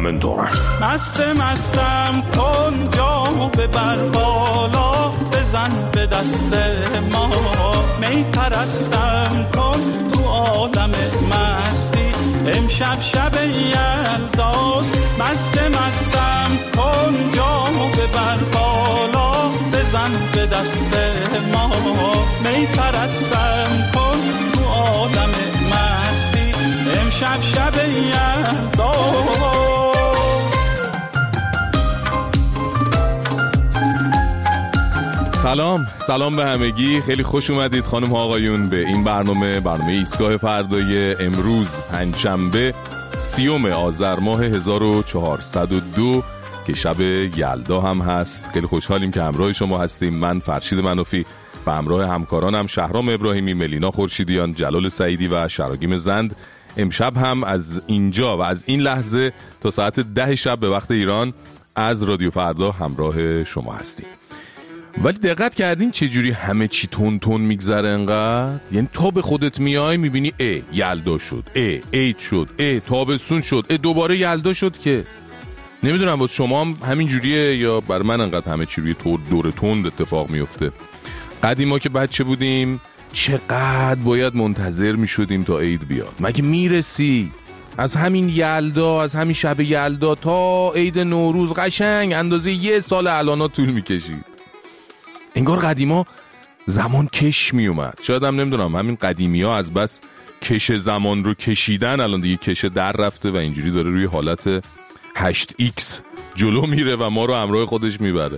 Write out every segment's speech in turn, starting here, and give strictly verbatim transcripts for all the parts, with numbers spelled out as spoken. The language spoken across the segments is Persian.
همینطورن. مست مستم کن جامو ببر بالا، بزن به دست ما می پرستم کن تو عالم مستی، امشب شب یلداست. مست مستم کن جامو ببر بالا، بزن به دست ما می پرستم کن تو عالم مستی، امشب شب یلداست. سلام سلام به همگی، خیلی خوش اومدید خانم ها آقایون به این برنامه برنامه ایستگاه فردای امروز پنجشنبه سیوم آذر ماه هزار و چهارصد و دو که شب یلدا هم هست. خیلی خوشحالیم که همراه شما هستیم. من فرشید منافی و همراه همکارانم شهرام ابراهیمی، ملینا خورشیدیان، جلال سعیدی و شراگیم زند امشب هم از اینجا و از این لحظه تا ساعت ده شب به وقت ایران از رادیو فردا همراه شما هستیم. ولی دقت کردین چجوری همه چی تون تون میگذره انقدر؟ یعنی تا به خودت میای میبینی ای یلدا شد، ای عید شد، ای تابستون شد، ای دوباره یلدا شد. که نمیدونم واسه شما هم همین جوریه یا بر من انقدر همه چی روی طور دور تند اتفاق میفته؟ قدیما که بچه بودیم چقدر باید منتظر میشدیم تا عید بیاد. مگه میرسی از همین یلدا، از همین شب یلدا تا عید نوروز قشنگ اندازه یه سال الانا طول میکشید. انگار قدیما زمان کش می اومد. شاید هم نمیدونم همین قدیمی ها از بس کش زمان رو کشیدن الان دیگه کش در رفته و اینجوری داره روی حالت هشت ایکس جلو میره و ما رو همراه خودش میبره.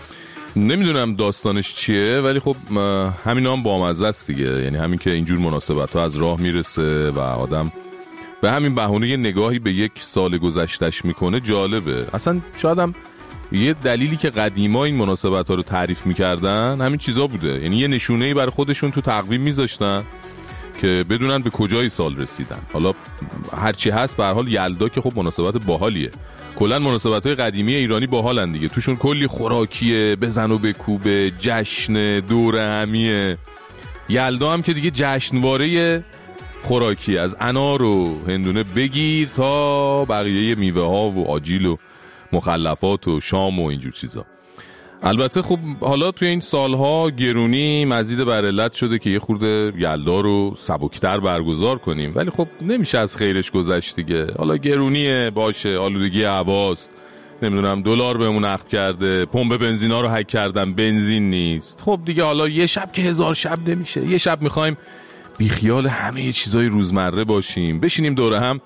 نمیدونم داستانش چیه ولی خب همین هم بامزه است دیگه. یعنی همین که اینجور مناسبت ها از راه میرسه و آدم به همین بهونه یه نگاهی به یک سال گذشتش میکنه جالبه. اصلا شاید هم یه دلیلی که قدیما این مناسبت ها رو تعریف میکردن همین چیزا بوده. یعنی یه نشونه‌ای برای خودشون تو تقویم میذاشتن که بدونن به کجای سال رسیدن. حالا هرچی هست به هر حال یلدا که خب مناسبت باحالیه. کلا مناسبت‌های قدیمی ایرانی باحالن دیگه. توشون کلی خوراکیه، بزن و بکوبه، جشن، دوره همیه. یلدا هم که دیگه جشنواره خوراکی از انار و هندونه بگیر تا بقیه میوه ها و آجیل و مخلفات و شام و اینجور چیزا. البته خب حالا توی این سالها گرونی مزید بر علت شده که یه خورده یلدا رو سبکتر برگزار کنیم، ولی خب نمیشه از خیرش گذشت دیگه. حالا گرونیه باشه، آلودگی هواست، نمیدونم دلار بهمون عقد کرده، پمپ بنزینا رو هک کردن، بنزین نیست. خب دیگه حالا یه شب که هزار شب نمیشه. یه شب میخوایم بیخیال همه یه چیزای روزمره باشیم، بشینیم دوره هم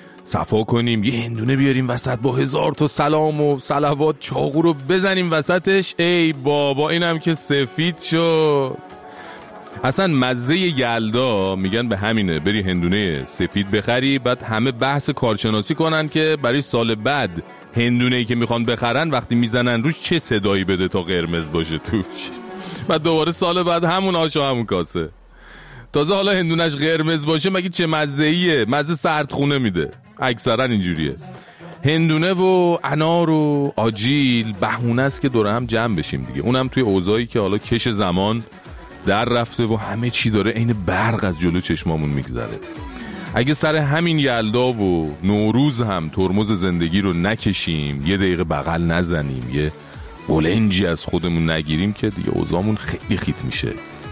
صفا کنیم، یه هندونه بیاریم وسط با هزار تا سلام و صلوات، چاقو رو بزنیم وسطش. ای بابا اینم که سفید شد. اصلا مزه یلدا میگن به همینه، بری هندونه سفید بخری بعد همه بحث کارشناسی کنن که برای سال بعد هندونه‌ای که میخوان بخرن وقتی میزنن روش چه صدایی بده تا قرمز باشه توش. بعد دوباره سال بعد همون آش و همون کاسه. تازه حالا هندونش قرمز باشه مگه چه مزه‌ایه؟ مزه سردخونه میده. اکثرا اینجوریه. هندونه و انار و آجیل بهونه است که دور هم جمع بشیم دیگه. اونم توی اوضاعی که حالا کش زمان در رفته و همه چی داره عین برق از جلو چشمامون میگذره. اگه سر همین یلدا و نوروز هم ترمز زندگی رو نکشیم، یه دقیقه بغل نزنیم، یه قلنجی از خودمون نگیریم که دیگه اوضاعمون خیلی خیت میشه.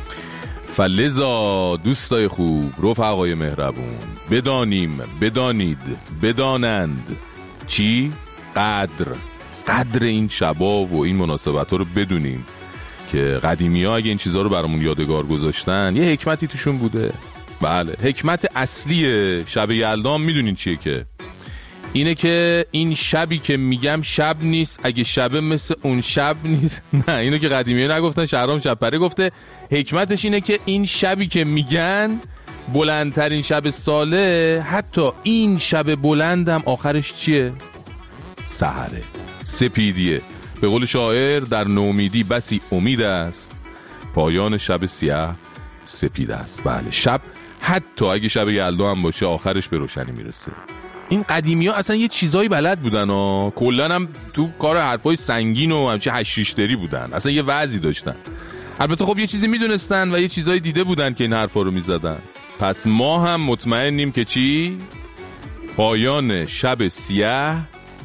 فلذا دوستای خوب، رفقای مهربون، بدانیم، بدانید، بدانند چی؟ قدر قدر این شبا و این مناسبت ها رو بدونیم که قدیمی ها اگه این چیزها رو برامون یادگار گذاشتن یه حکمتی توشون بوده. بله، حکمت اصلی شب یلدا میدونین چیه؟ که اینه که این شبی که میگم شب نیست، اگه شبه مثل اون شب نیست. نه اینو که قدیمی ها نگفتن، شهرام شبپره گفته. حکمتش اینه که این شبی که میگن بلندترین شب ساله، حتی این شب بلندم آخرش چیه؟ سحره، سپیدیه. به قول شاعر در نومیدی بسی امید است، پایان شب سیاه سپید است. بله، شب حتی اگه شب یلدا هم باشه آخرش به روشنی میرسه. این قدیمی ها اصلا یه چیزایی بلد بودن ها. کلن هم تو کار حرفای سنگین و همچه هشیشتری بودن، اصلا یه وضعی داشتن. البته خب یه چیزی میدونستن و یه چیزایی دیده بودن که این حرفا رو میزدن. پس ما هم مطمئنیم که چی؟ پایان شب سیاه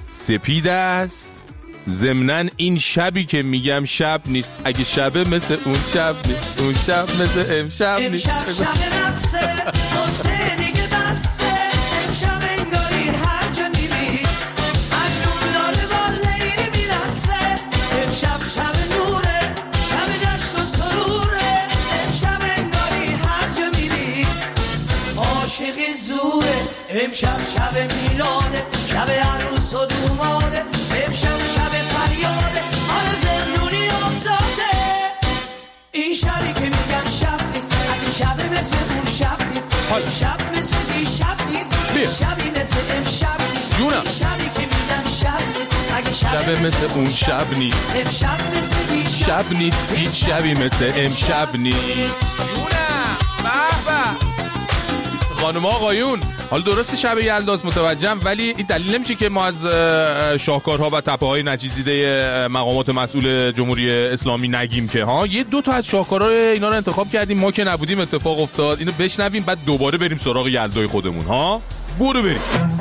سپید است، ضمناً این شبی که میگم شب نیست، اگه شبه مثل اون شب نیست، اون شب مثل امشب نیست. امشب شب نفسه حسه دیگه بسته، امشب انگاری هر جا میری مجنون داره با لیلی میرسه، امشب شب نوره شب جشن و سروره، امشب انگاری هر جا میری عاشق زوره، امشب شب میلاده شب عروس و دوماده، امشب شب فریاده آن زندونی آزاده، این شبی که میگم شب نیست، اگه شب مثل اون شب نیست، این شب مثل این شب نیست، این شبی مثل امشب نیست، این شبی که میگم شب نیست، اگه شب مثل اون شب نیست، امشب مثل این شب نیست، هیچ شبی مثل امشب نیست. جونم بابا خانم آقایون، حالا درست شب یلداست متوجهم، ولی این دلیل نمیشه که ما از شاهکارها و تپه‌های نچیزیده مقامات مسئول جمهوری اسلامی نگیم که ها. یه دو تا از شاهکارها اینا رو انتخاب کردیم، ما که نبودیم اتفاق افتاد، اینو بشنویم بعد دوباره بریم سراغ یلدای خودمون ها. برو بریم.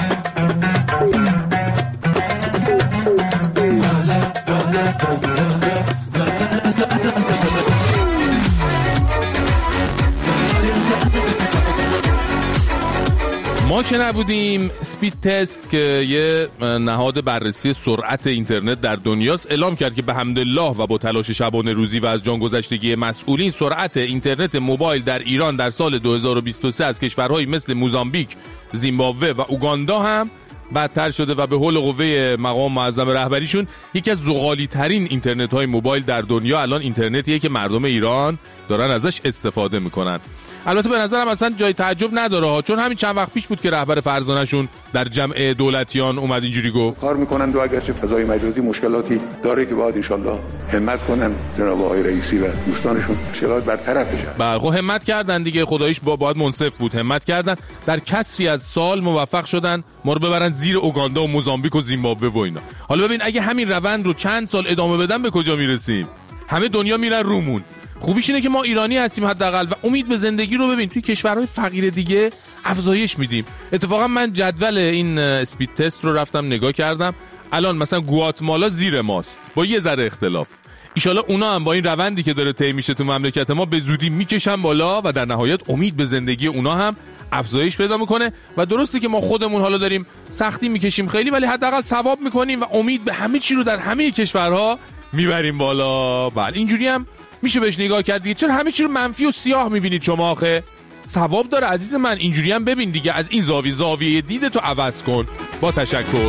ما که نبودیم اسپید تست که یه نهاد بررسی سرعت اینترنت در دنیاست اعلام کرد که به حمدالله و با تلاش شبانه روزی و از جان گذشتگی مسئولین سرعت اینترنت موبایل در ایران در سال دو هزار و بیست و سه از کشورهای مثل موزامبیک، زیمبابوه و اوگاندا هم بدتر شده و به حول قوه مقام معظم رهبریشون یکی از زغالی ترین اینترنت های موبایل در دنیا الان اینترنتیه که مردم ایران دارن ازش استفاده میکنن. البته به نظرم اصلا جای تعجب نداره ها، چون همین چند وقت پیش بود که رهبر فرزانه‌شون در جمع دولتیان اومد اینجوری گفت کار میکنن و اگرچه فضای مجازی مشکلاتی داره که باید انشالله همت کنن جناب آقای رئیسی و دوستانشون مشکلات برطرف بشه. بله خب همت کردن دیگه، خداییش با باید منصف بود، همت کردن، در کسری از سال موفق شدن ما رو ببرن زیر اوگاندا و موزامبیک و زیمبابوه و اینا. حالا ببین اگه همین روند رو چند سال ادامه بدن به کجا میرسیم؟ همه دنیا میرن رومون. خوبیش اینه که ما ایرانی هستیم حداقل و امید به زندگی رو ببین توی کشورهای فقیر دیگه افزایش میدیم. اتفاقا من جدول این اسپید تست رو رفتم نگاه کردم، الان مثلا گواتمالا زیر ماست با یه ذره اختلاف. ایشالا اونا هم با این روندی که داره طی میشه تو مملکت ما به زودی میکشن بالا و در نهایت امید به زندگی اونا هم افزایش پیدا میکنه. و درسته که ما خودمون حالا داریم سختی میکشیم خیلی، ولی حداقل ثواب میکنیم و امید به همه چی رو در همه کشورها میبریم بالا. بله اینجوری هم میشه بهش نگاه کرد دیگه. چرا همه چی رو منفی و سیاه میبینید شما؟ آخه ثواب داره عزیز من، اینجوری هم ببین دیگه، از این زاویه زاویه دیدتو عوض کن. با تشکر.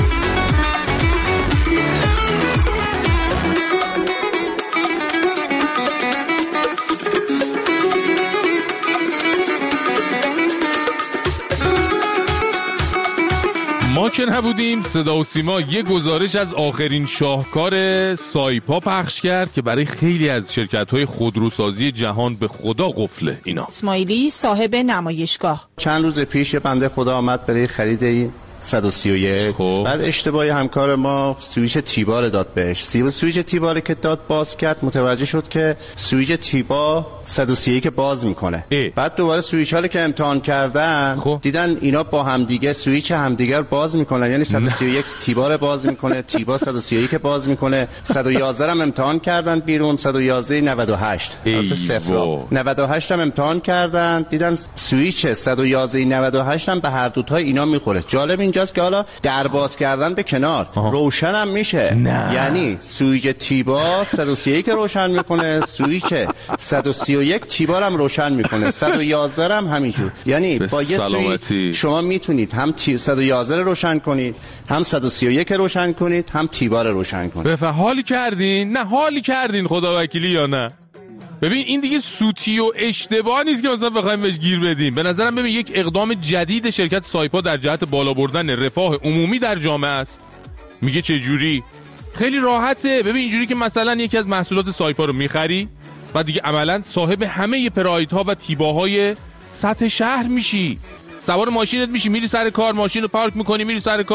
ما که نبودیم صدا و سیما یه گزارش از آخرین شاهکار سایپا پخش کرد که برای خیلی از شرکت‌های خودروسازی جهان به خدا قفله. اینا اسماعیلی صاحب نمایشگاه چند روز پیش یه بنده خدا آمد برای خرید این صد و سی و یک. خب. بعد اشتباهی همکار ما سویچ تیبار داد بهش. سویچ تیبار که داد باز کرد متوجه شد که سویچ تیبا صد و سی و یک باز میکنه. ای. بعد دوباره سویچ ها رو که امتحان کردن خب. دیدن اینا با همدیگه سویچ همدیگر باز میکنن، یعنی صد و سی و یک تیبار باز میکنه، تیبا صد و سی و یک باز میکنه. صد و یازده هم امتحان کردن بیرون، صد و یازده نود و هشت البته صفر. نود و هشت هم امتحان کردن دیدن سویچ صد و یازده نود و هشت هم به هر دو تا اینا میخوره. جالب اینجاست که حالا در باز کردن به کنار آها. روشن هم میشه نه. یعنی سویچ تیبا صد و سی و یک روشن میکنه، سویچ صد و سی و یک تیبا هم روشن میکنه، صد و یازده هم همینجور. یعنی با یه سویچ شما میتونید هم صد و یازده روشن کنید، هم صد و سی و یک روشن کنید، هم تیبا رو روشن کنید. بفهم حالی کردین؟ نه حالی کردین خدا وکیلی یا نه؟ ببین این دیگه سوتی و اشتباه نیست که مثلا بخوایم بهش گیر بدیم. به نظرم ببین یک اقدام جدید شرکت سایپا در جهت بالا بردن رفاه عمومی در جامعه است. میگه چه جوری؟ خیلی راحته. ببین اینجوری که مثلا یکی از محصولات سایپا رو میخری و دیگه عملاً صاحب همه پراید ها و تیباهای سطح شهر میشی. سوار ماشینت میشی، میری سر کار، ماشین رو پارک میکنی، میری سر کار.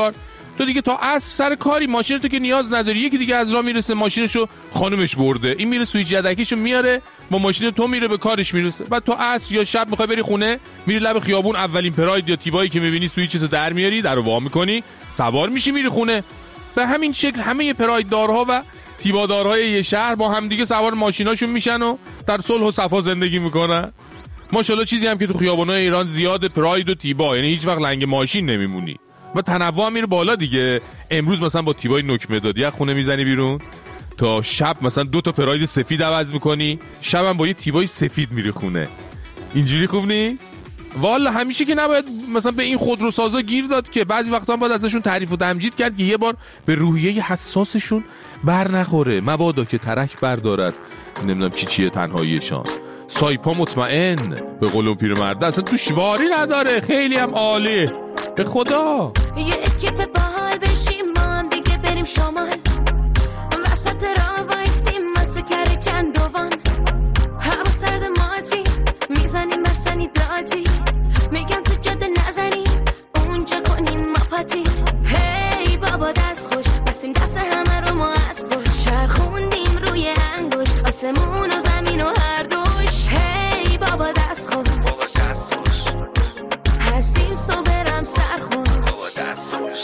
تو دیگه تا عصر سر کاری، ماشین تو که نیاز نداری. یکی دیگه از راه میرسه ماشینشو خانومش برده، این میره سوئیچ یدکیشو میاره با ماشین تو میره به کارش میرسه. بعد تو عصر یا شب میخوای بری خونه، میری لب خیابون، اولین پراید یا تیبایی که میبینی سوئیچتو در میاری، درو وا میکنی، سوار میشی میری خونه. به همین شکل همه پراید دارها و تیبادارهای یه شهر با هم دیگه سوار ماشیناشون میشن و در صلح و صفا زندگی میکنن. ماشاءالله چیزی هم که تو خیابونای ایران زیاد پراید و تیبا، یعنی هیچ وقت لنگ ماشین نمیمونی و تنوع میره بالا دیگه. امروز مثلا با تیبای نوک مدادی از خونه میزنی بیرون، تا شب مثلا دو تا پراید سفید عوض میکنی، شبم با یه تیبای سفید میری خونه. اینجوری خوب نیست؟ والا همیشه که نباید مثلا به این خودروسازا گیر داد که بعضی وقتا هم باید ازشون تعریف و تمجید کرد که یه بار به روحیه حساسشون بر نخوره، مبادا که ترک بردارد نمیدونم چی چیه تنهاییشان. سایپا مطمئن به قول پیرمرد اصلا تو شواری نداره، خیلی هم عالی به خدا. یه اکیپ باحال بشیم ما هم دیگه بریم شمال، وسط راه وایسیم واسه کرکن دوان، هوا سرد ماتی میزنیم بستنی داتی، میگم تو جاده نزنیم اونجا کنیم ما پاتی. هی بابا دست خوش بسیم دست همه رو ما از پشت، چرخوندیم روی انگوش آسمون و زمین و هر دوش. هی بابا دست خوش هستیم صبح برم سرخون، بابا دست خوش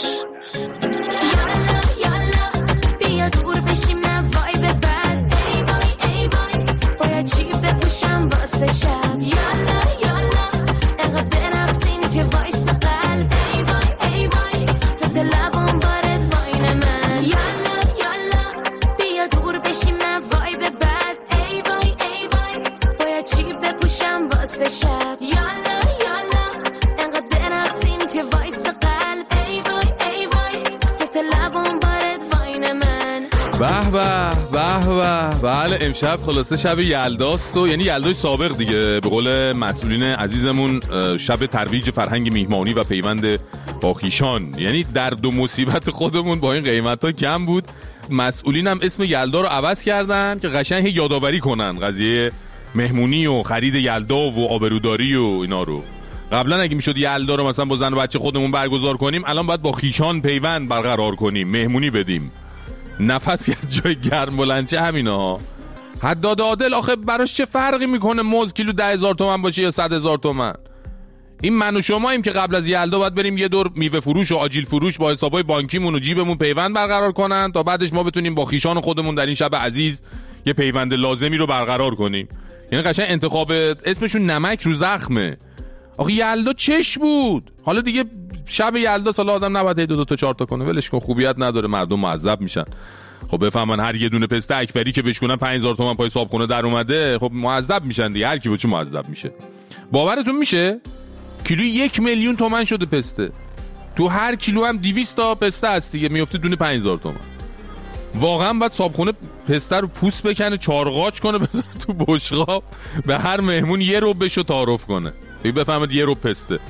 یالا یالا بیا دور بشیم نه وای به بد. ای وای ای وای باید چی بپوشم واسه شب. یالا یالا اقا برقصیم که وایس قلب. ای وای ای وای ست لبام بارد واین من. یالا یالا بیا دور بشیم نه وای به بد. ای وای ای وای باید چی بپوشم واسه شب. یالا یالا انقدر برقصیم که وایس قلب. ای وای ای وای ست لبام بارد واین من. به به به به. بله امشب خلاصه شب یلداست و یعنی یلدای سابق دیگه، به قول مسئولین عزیزمون شب ترویج فرهنگ میهمانی و پیوند با خویشان. یعنی درد و مصیبت خودمون با این قیمتا کم بود، مسئولین هم اسم یلدا رو عوض کردن که قشنگ یادآوری کنن قضیه مهمونی و خرید یلدا و آبروداری و اینا رو. قبلا اگه میشد یلدا رو مثلا با زن و بچه خودمون برگزار کنیم، الان باید با خویشان پیوند برقرار کنیم، مهمونی بدیم. نفسی از جای گرم بلند چه همینا. حداد عادل آخه براش چه فرقی میکنه موز کیلو ده هزار تومن باشه یا صد هزار تومن؟ این من و شماییم که قبل از یلدا باید بریم یه دور میوه فروش و آجیل فروش با حسابای بانکیمون و جیبمون پیوند برقرار کنن تا بعدش ما بتونیم با خویشان خودمون در این شب عزیز یه پیوند لازمی رو برقرار کنیم. یعنی قشنگ انتخاب اسمشون نمک رو زخمه. آخه یلدا چش بود. حالا دیگه شب یلدا سال آدم نباید دو دو تا چهار تا کنه، ولش کن، خوبیت نداره، مردم معذب میشن. خب بفهمن هر یه دونه پسته اکبری که بشکنن پنج هزار تومان پای صابخونه در اومده، خب معذب میشن دیگه، هر کی بچه معذب میشه. باورتون میشه کیلو یک میلیون تومان شده پسته، تو هر کیلو هم دویست تا پسته هست دیگه، میفته دونه پنج هزار تومان. واقعا باید صابخونه پسته رو پوست بکنه، چارقاچ کنه، بذاره تو بشقاب، به هر مهمون یه رب بشو تعارف کنه، بفهمید یه رب پسته.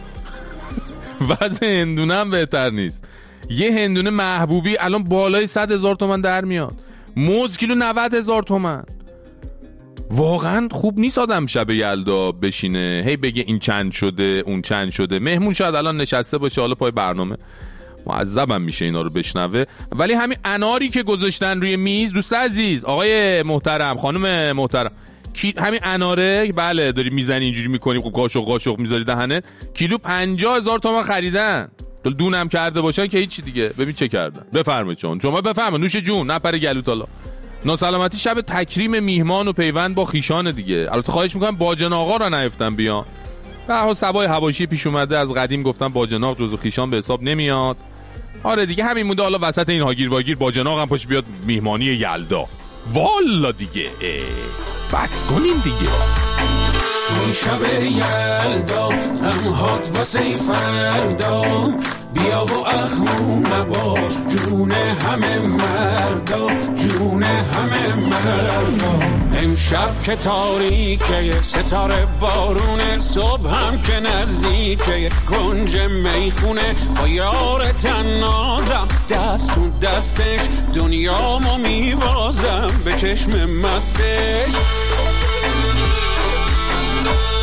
وضع هندونه هم بهتر نیست. یه هندونه محبوبی الان بالای صد هزار تومان در میاد، موز کیلو نود هزار تومان. واقعا خوب نیست آدم شب یلدا بشینه هی بگه این چند شده اون چند شده. مهمون شاید الان نشسته باشه حالا پای برنامه، معذبم میشه اینا رو بشنوه. ولی همین اناری که گذاشتن روی میز، دوست عزیز، آقای محترم، خانم محترم، کی همین اناره، بله داری میزنی اینجوری میکنی قاشق قاشق میذاری دهنه، کیلو پنجاه هزار تومان خریدن. دونم کرده باشن که هیچی دیگه. ببین چه کردن. بفرمایید چون شما بفرمایید، نوش جون، نپره گلوت. حالا ناسلامتی شب تکریم میهمان و پیوند با خیشان دیگه. البته خواهش میکنم باجن آقا را نیفتن بیان. به هر حال سبای حواشی پیش اومده، از قدیم گفتم باجن آقا جزو خیشان به حساب نمیاد. آره دیگه همین مونده، حالا وسط این هاگیر واگیر باجن آقا هم پاش بیاد میهمانی یلدا. والا دیگه بس کنیم دیگه. این شب یلدا غمهات واسه فردا، بیا و اخمو نباش، جون همه مردا، جون همه مردا. امشب که تاریکه، ستاره بارونه، صبح هم که نزدیکه، کنج میخونه با یار تنازم، دست تو دستش دنیامو میبازم به چشم مستش.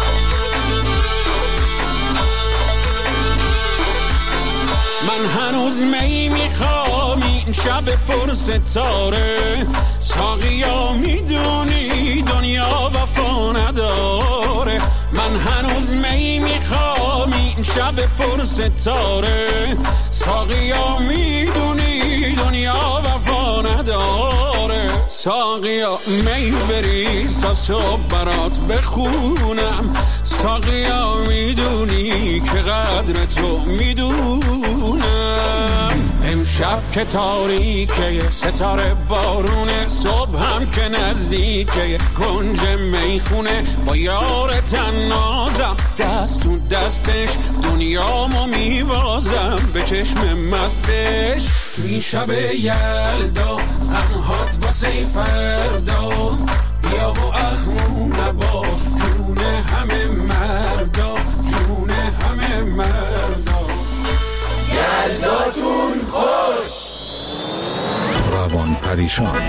من هنوز هنوز می میخوام این شب پر ستاره، ساقیا میدونی دنیا وفا نداره. من هنوز می میخوام این شب پر ستاره، ساقیا میدونی دنیا وفا نداره. ساقیا می بریز تا صبح برات بخونم، ساقیا میدونی که قدر تو میدونم. امشب که تاریکه ستاره بارونه، صبح هم که نزدیکه کنج میخونه. با یار تنازم دست تو دستش، دنیامو میبازم به چشم مستش. تو این شب یلدا غمهات واسه فردا، بیا و اخمو نباش جون همه مردا، جون همه مردا. یلداتون خوش. روان پریشان.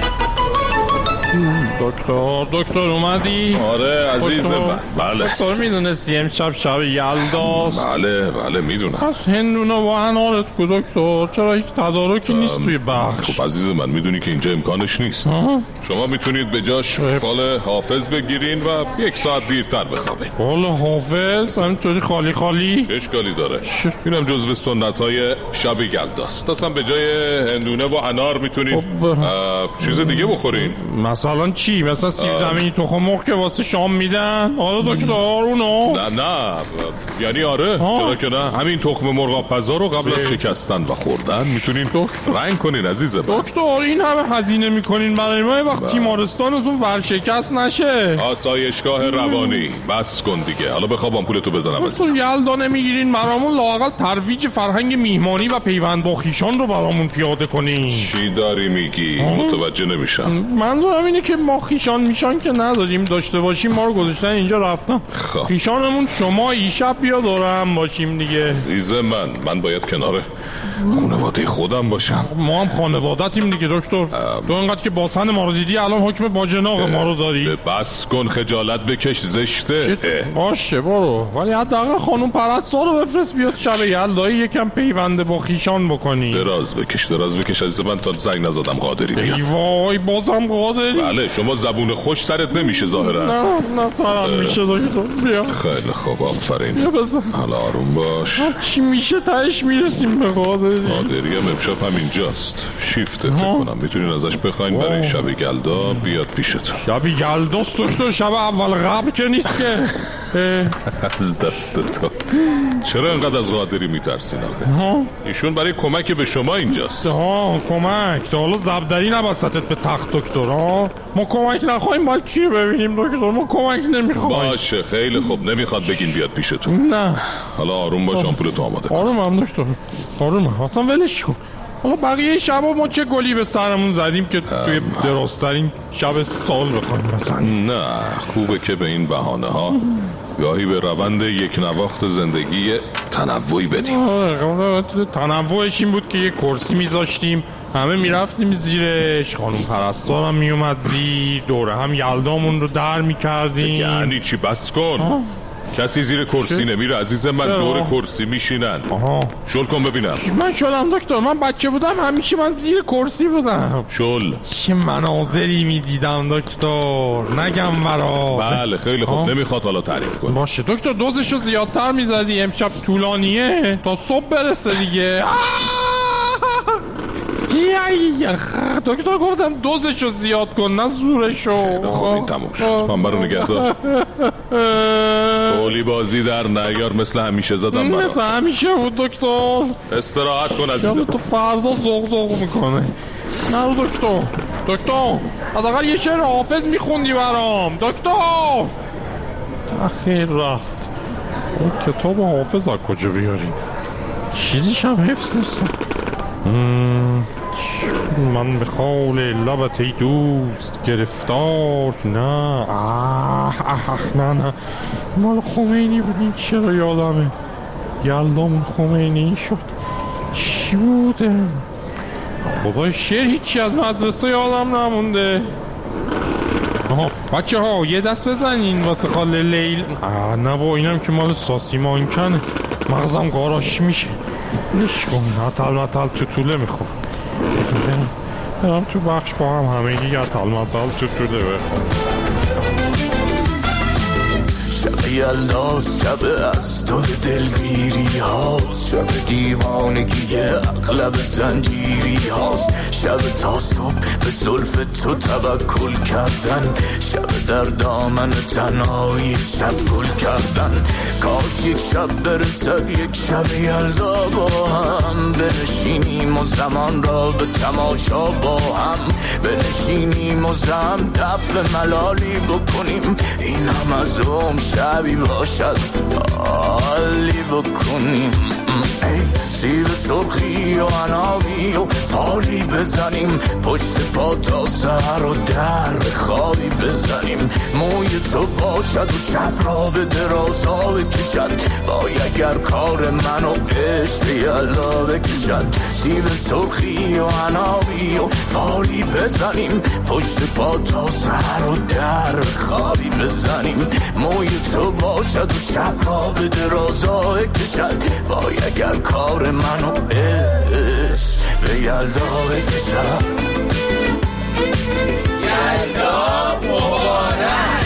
دکتر دکتر اومدی؟ آره عزیز من. بله دکتر میدونستی امشب شب یلداست؟ بله بله میدونم. پس هندونه و انارت کو دکتر؟ چرا هیچ تدارکی نیست توی بخش؟ خب عزیز من میدونی که اینجا امکانش نیست. آه. شما میتونید به جاش فال حافظ بگیرین و یک ساعت دیرتر بخوابین. فال حافظ؟ همینطوری خالی خالی؟ اشکالی داره. اینم جزو سنت های شب یلداست. اصلا به جای هندونه و انار میتونید چیز دیگه بخورین. مثلا چی؟ مثلا سیب زمینی تخم مرغ که واسه شام میدن؟ آره دکتر اونو؟ نه نه یعنی آره آه. چرا که نه، همین تخم مرغ آبپزا رو قبل از شکستن و خوردن میتونین رنگ کنین عزیزم. دکتر این همه هزینه میکنین برای ما وقت تیمارستانتون ورشکست نشه؟ آسایشگاه روانی بس کن دیگه، حالا بخوابم پولتو بزنم. دکتر یلدا نمیگیرین برامون لااقل ترویج فرهنگ میهمانی و پیوند با خویشان رو برامون پیاده کنین؟ چی داری میگی؟ متوجه نمیشم. منظورم اینه که ما خیشان میشان که نداریم، داشته باشیم ما رو گذاشتن اینجا رفتن. خیشانمون شما ایشب بیا دور هم باشیم دیگه. عزیز من من باید کنار خانواده خودم باشم. ما هم خانوادتیم دیگه دکتر. تو انقدر که باسن ما رو دیدی الان حکم باجناق ما رو داری. بس کن خجالت بکش زشته. باشه برو، ولی حداقل خانم پرستار رو بفرست بیاد شب یلدایی یکم پیونده با خیشان بکنی. دراز بکش دراز بکش عزیز من، تا زنگ نزدم قادری بیاد. ای وای بازم قادری؟ بله شما زبون خوش سرت نمیشه ظاهرا. نه نه سرم میشه دکتر. بیا خیلی خوب آفرین. بیا بزن. حالا آروم باش. چی میشه تهش میرسیم به قادری. قادری هم امشب همینجاست، شیفته فکر کنم میتونین ازش بخواین برای شب یلدا بیاد پیشتون. شب یلداست دکتر، شب اول قبل که نیست که. از دست تو چرا انقدر از قادری میترسین آخه؟ ایشون برای کمک به شما اینجاست. ها کمک؟ تا حالا زبدری نبستت به تخت دکتر. ها ما کمک نخواهیم باید کی ببینیم دکتر؟ ما کمک نمیخوایم. باشه خیلی خوب، نمیخواد بگین بیاد پیشتون. نه حالا آروم باش، آمپولتو آماده کن. آرومم دکتر آرومم، اصلا ولش کن. حالا بقیه شبا ما چه گلی به سرمون زدیم که توی درازترین شب سال بخوایم مثلا. نه خوبه که به این بهانه ها گاهی به روند یک نواخت زندگی تنوعی بدیم. تنوعش این بود که یه کرسی میذاشتیم همه میرفتیم زیرش، خانم پرستارم میومد زیر، دوره هم یلدامون رو در میکردیم. یعنی چی؟ بس کن. کسی زیر کرسی نمیره عزیز من، دور کرسی میشینن. شل کن ببینم. من شلم دکتر، من بچه بودم همیشه من زیر کرسی بودم. شل. چه مناظری میدیدم دکتر، نگم برا. بله خیلی خوب، نمیخواد حالا تعریف کن. باشه دکتر دوزشو زیادتر میزدی، امشب طولانیه تا صبح برسه دیگه. دکتر گفتم دوزشو زیاد کن نه زورشو. خیلی خوب این تموم شد، پنبه رو نگه دار. تولی بازی در نیار، مثل همیشه زدم برات. مثل همیشه بود دکتر. استراحت کن عزیزم. تو فردا زغ زغ میکنه. نه دکتر دکتر حداقل یه شعر حافظ میخوندی برام دکتر. اخیر رفت. اون کتاب حافظ از کجا بیاریم؟ چیزیش هم حفظ نیست. من به خال لبت ای دوست گرفتار. نه آه آه نه نه مال خمینی بود این، چرا یادمه یلدامون خمینی شد. چی بوده؟ خدای شعر هیچی از مدرسه یادم نمونده. آها بچه ها یه دست بزنین واسه خاله لیل. آه نه با اینم که مال ساسی مانکنه، مغزم قاراش میشه. نش کن نتل متل تو طوله میخوام برم تو بخش با هم همه یه تل متل تو طوله بخوام. شب یلداز شب از تو دلگیری هاست، شب دیوانگی اغلب زنجیری هاست، شب تا صبح به زلف تو توکل کردن، شب در دامن تنهایی شب گل کردن. کاش یک شب برسد یک شب یلدا با هم بنشینیم و زمان را به تماشا با هم بنشینیم و زم دفع ملالی بکنیم، این هم از اون شبی باشد حالی بکنیم. ای سیب سرخی و عنابی و پالی بزنیم، پشت پا تا سر و در خوابی بزنیم. موی تو باشد و شب را به درازا بکشد، وای اگر کار من و عشق یلا بکشد. سیب سرخی و عنابی و پالی بزنیم، پشت پا تا سر و در خوابی بزنیم. موی تو باشد و شب را به درازا بکشد، وای اگر کار من و عشق به یلدا بکشد. یلدا مبارک.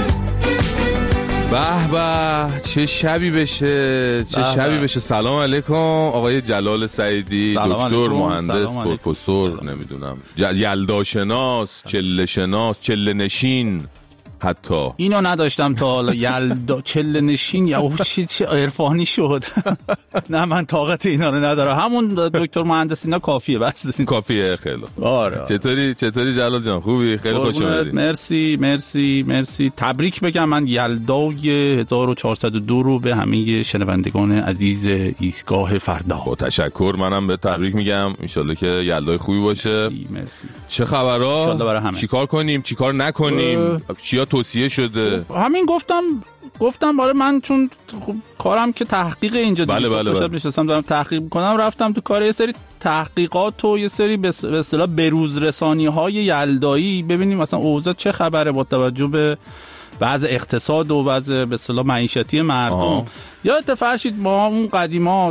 به به چه شبی بشه، چه شبی بشه. سلام علیکم آقای جلال سعیدی، دکتر، مهندس، پروفسور، نمیدونم یلدا شناس، چله شناس، چله نشین. حتی اینو نداشتم تا حالا. یلدا چله نشین یا چی چه عرفانی شد. نه من طاقت اینا رو ندارم. همون دکتر مهندس اینا کافیه، بس کافیه. خیلی آره. چطوری چطوری جلال جان؟ خوبی؟ خیلی خوش اومدید. مرسی مرسی مرسی. تبریک بگم من یلدای هزار و چهارصد و دو رو به همه شنوندگان عزیز ایستگاه فردا. با تشکر. منم به تبریک میگم. ان شاءالله که یلدای خوبی باشه. مرسی مرسی. چه خبرها؟ ان شاءالله برای همه. چیکار کنیم چیکار نکنیم؟ چیا توصیه شده؟ همین گفتم گفتم برای من چون خب کارم که تحقیق اینجا دیگه. بله بله بله. نشستم دارم تحقیق می‌کنم، رفتم تو کار یه سری تحقیقات و یه سری به اصطلاح بروز رسانی‌های یلدایی، ببینیم مثلا اوضاع چه خبره با توجه به وضع اقتصاد و وضع به اصطلاح معیشتی مردم. یا فرشید ما اون قدیما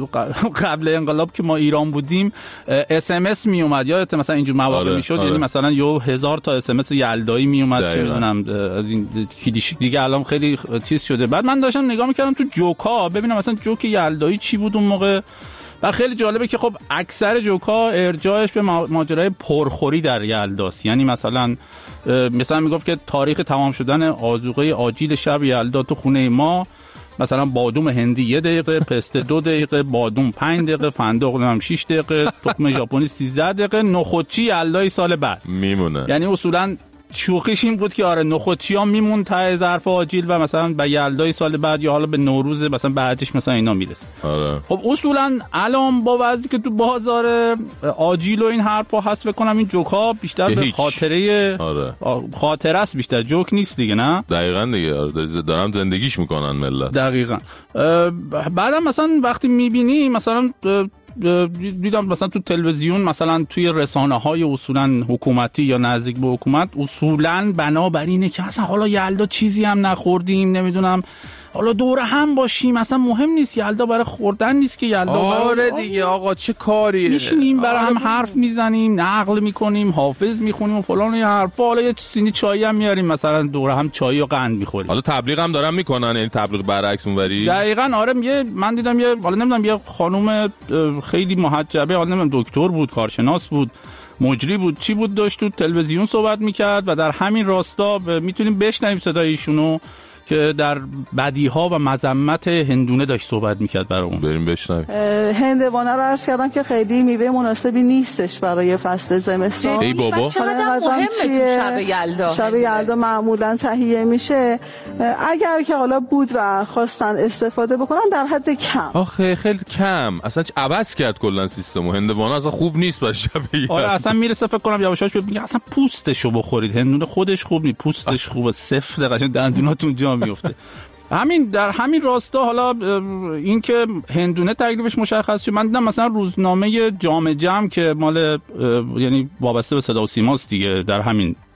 قبل انقلاب که ما ایران بودیم اس ام اس می اومد، یادت مثلا اینجور مواقع آره، میشد. آره. یعنی مثلا یه هزار تا اس ام اس یلدایی می اومد، چه میدونم از این کلیش دیگه الان خیلی چیز شده. بعد من داشتم نگاه میکردم تو جوکا ببینم مثلا جوک یلدایی چی بود اون موقع. و خیلی جالبه که خب اکثر جوکا ارجاعش به ماجرای پرخوری در یلداست. یعنی مثلا مثلا میگفت که تاریخ تمام شدن آذوقه آجیل شب یلدا تو خونه ما مثلا بادوم هندی یه دقیقه، پسته دو دقیقه، بادوم پنج دقیقه، فندق هم شش دقیقه، تخم ژاپنی سیزده دقیقه، نخودچی یلدای سال بعد میمونه. یعنی اصولا شوخیش این بود که آره نخودچی ها میمون ته ظرف آجیل و مثلا به یلدای سال بعد یا حالا به نوروز مثلا بعدش مثلا اینا میرسه. آره. خب اصولا الان با وضعی که تو بازار آجیل و این حرفا هست بکنم این جوکا بیشتر به خاطره آره. خاطره است، بیشتر جوک نیست دیگه. نه دقیقاً دیگه. آره. دارم زندگیش میکنن ملت. دقیقاً. بعدم مثلا وقتی میبینی مثلا دیدم مثلا تو تلویزیون مثلا توی رسانه‌های اصولا حکومتی یا نزدیک به حکومت اصولا بنابر اینه که مثلا حالا یلدا چیزی هم نخوردیم، نمیدونم حالا دور هم باشیم، اصلا مهم نیست، یلدا برای خوردن نیست که یلدا. آره دیگه آقا چه کاریه. میشینیم برای هم حرف میزنیم، نقل میکنیم، حافظ میخونیم و فلان و حرفا، حالا یه سینی چای هم میاریم مثلا دور هم چای و قند میخوریم. حالا تبلیغ هم دارن میکنن، یعنی تبلیغ برعکس اونوری. دقیقاً. آره یه من دیدم یه حالا نمیدونم یه خانم خیلی محجبه، حالا نمیدونم دکتر بود، کارشناس بود، مجری بود، چی بود، داشت تو تلویزیون صحبت میکرد و در همین راستا میتونیم بشنویم صدای ایشونو که در بدیها و مذمت هندونه داشت صحبت میکرد برامون. بریم بشنویم. هندوانه رو عرض کردم که خیلی میوه مناسبی نیستش برای فصل زمستان. ای بابا چقدر مهمه تو شب یلدا. شب یلدا معمولا تهیه میشه. اگر که حالا بود و خواستن استفاده بکنن در حد کم. آخه خیلی کم. اصلا عوض کرد کلا سیستمو. هندوانه اصلا خوب نیست برای شب یلدا. آره اصلا میرسه فکر کنم یواشاش میگه اصلا پوستشو بخورید. هندونه خودش خوب نیست، پوستش خوبه، سفت قشنگ دندوناتون جا میفته. همین در همین راستا حالا این که هندونه تکلیفش مشخص شد. من دیدم مثلا روزنامه جام جم که مال یعنی وابسته به صدا و سیماست دیگه، در همین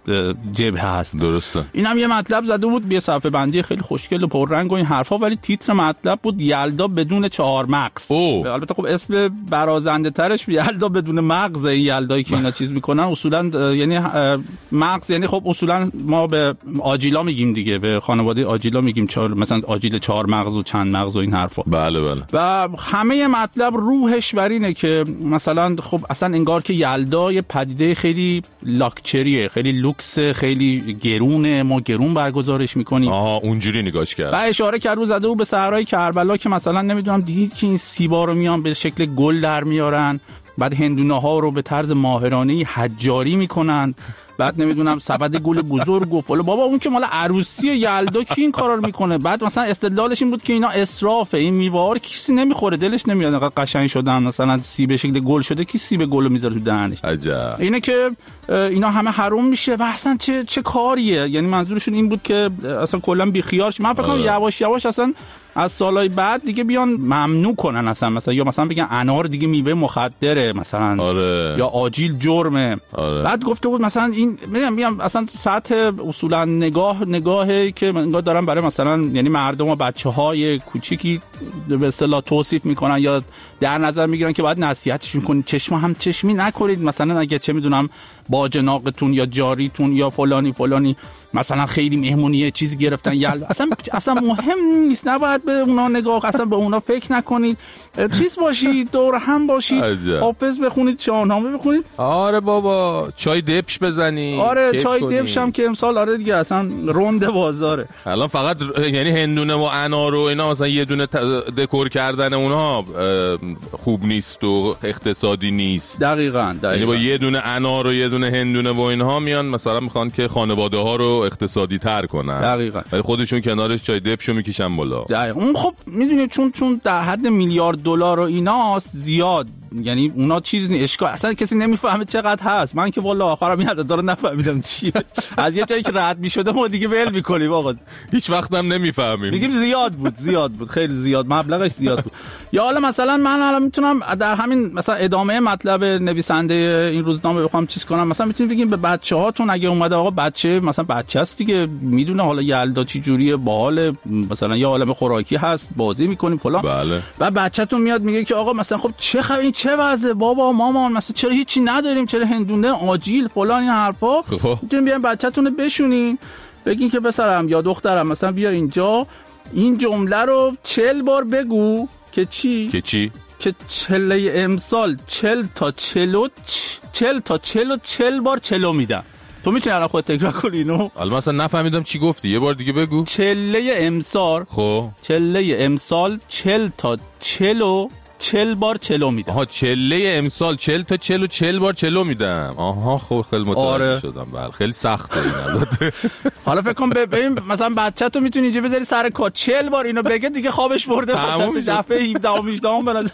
جبهه هست. درسته. اینم یه مطلب زده بود، یه صفحه بندی خیلی خوشگل و پررنگ و این حرفا، ولی تیتر مطلب بود یلدا بدون چهار مغز. البته خب اسم برازنده ترش یلدا بدون مغز. این یلدایی که اینا چیز میکنن اصولا یعنی مغز، یعنی خب اصولا ما به آجیلا میگیم دیگه، به خانواده آجیلا میگیم چهار، مثلا آجیل چهار مغز و چند مغز و این حرفا. بله بله. و همه مطلب روحش بر اینه که مثلا خب اصلا انگار که یلدا یه پدیده خیلی لاکچریه، خیلی لوکس، خیلی گرونه، ما گرون برگزارش میکنیم. آها اونجوری نگاش کرد. و اشاره کرد رو زده بود به صحرای کربلا که مثلا نمیدونم دیدید که این سیبا رو میان به شکل گل در میارن، بعد هندونه ها رو به طرز ماهرانه‌ای حجاری میکنن، بعد نمیدونم سبد گل بزرگ و فلان. بابا اون که مال عروسی یلدا کی این کارا رو میکنه؟ بعد مثلا استدلالش این بود که اینا اسرافه، این میوه‌ها رو کسی نمیخوره، دلش نمیاد انقدر قشنگ شدن، مثلا سیب شکل گل شده کی سیب گل رو میذاره تو دهنش؟ عجب. اینه که اینا همه حرام میشه و اصلا چه چه کاریه؟ یعنی منظورشون این بود که اصلا کلا بی خیال شه. من فکر کنم یواش یواش اصلا از سالهای بعد دیگه بیان ممنوع کنن اصلا، مثلا یا مثلا بگن انار دیگه میوه مخدره مثلا. آره. یا آجیل جرمه. آره. بعد گفته بود مثلا این میگم میگم اصلا سطح اصولا نگاه نگاهی که انگار دارن برای مثلا یعنی مردم و بچه‌های کوچیکی به اصطلاح توصیف میکنن یا در نظر میگیرن که باید نصیحتشون کنید چشم هم چشمی نکنید، مثلا اگه چه میدونم باجناقتون یا جاریتون یا فلانی فلانی مثلا خیلی مهمونیه چیزی گرفتن یل اصلا اصلا مهم نیست، نباید به اونا نگاه، اصلا به اونا فکر نکنید، چیز باشید دور هم باشید، حافظ بخونید، شاهنامه بخونید. آره بابا چای دبش بزنی. آره چای دبش هم که امسال آره دیگه اصلا روند بازاره. الان فقط یعنی هندونه و انار و اینا مثلا یه دونه دکور کردن اونها خوب نیست و اقتصادی نیست. دقیقاً دقیقاً. یعنی با یه دونه انار و یه دونه هندونه و اینها میان مثلا میخوان که خانواده ها رو اقتصادی تر کنن. دقیقاً. ولی خودشون کنارش چای دبشو میکشن بالا. دقیقاً. اون خب میدونید چون چون در حد میلیارد دلار و ایناست زیاد، یعنی اونا چیز نی اشکال اصلا کسی نمیفهمه چقدر هست. من که والا آخرام این عددا رو نفهمیدم چیه. از یه جایی که رد میشده ما دیگه ول میکنیم آقا، هیچ وقت هم نمیفهمیم، میگیم زیاد بود زیاد بود خیلی زیاد، مبلغش زیاد بود. یا حالا مثلا من حالا میتونم در همین مثلا ادامه مطلب نویسنده این روزنامه بخوام چیز کنم، مثلا میتونید بگیم به بچه‌هاتون اگه اومده آقا بچه مثلا بچه است دیگه میدونه حالا یلدا چی جوریه، باحال، مثلا یه عالمه خوراکی هست بازی میکنیم فلان. بله. و بچه‌تون میاد میگه که آقا مثلا خب چه خبر این چه وضعه بابا مامان، مثلا چرا هیچی نداریم، چرا هندونه آجیل فلان این حرفا. میتونین بیاین بچه‌تون رو بشونین بگین که پسرم یا دخترم مثلا بیا اینجا این جمله رو چهل بار بگو که چی؟ که چی؟ که چله امسال چل تا چلو چل تا چلو چل بار چلو میدم. تو میتونی الان خود تکرار کنی اینو؟ الان مثلا نفهمیدم چی گفتی، یه بار دیگه بگو. چله امسال خب چله امسال چل تا چلو چل بار چلو میدم. آها چله امسال چل تا چلو چل بار چلو میدم. آها خب خیلی متوجه آره. شدم. بله خیلی سخته این البته. حالا فکر کن ببین مثلا بچه تو میتونی اینجا بذاری سر کار چل بار اینو بگه دیگه خوابش برده، مثلا تو دفعه هفده و هجده به نظر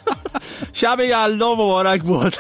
شب یلدا مبارک بود.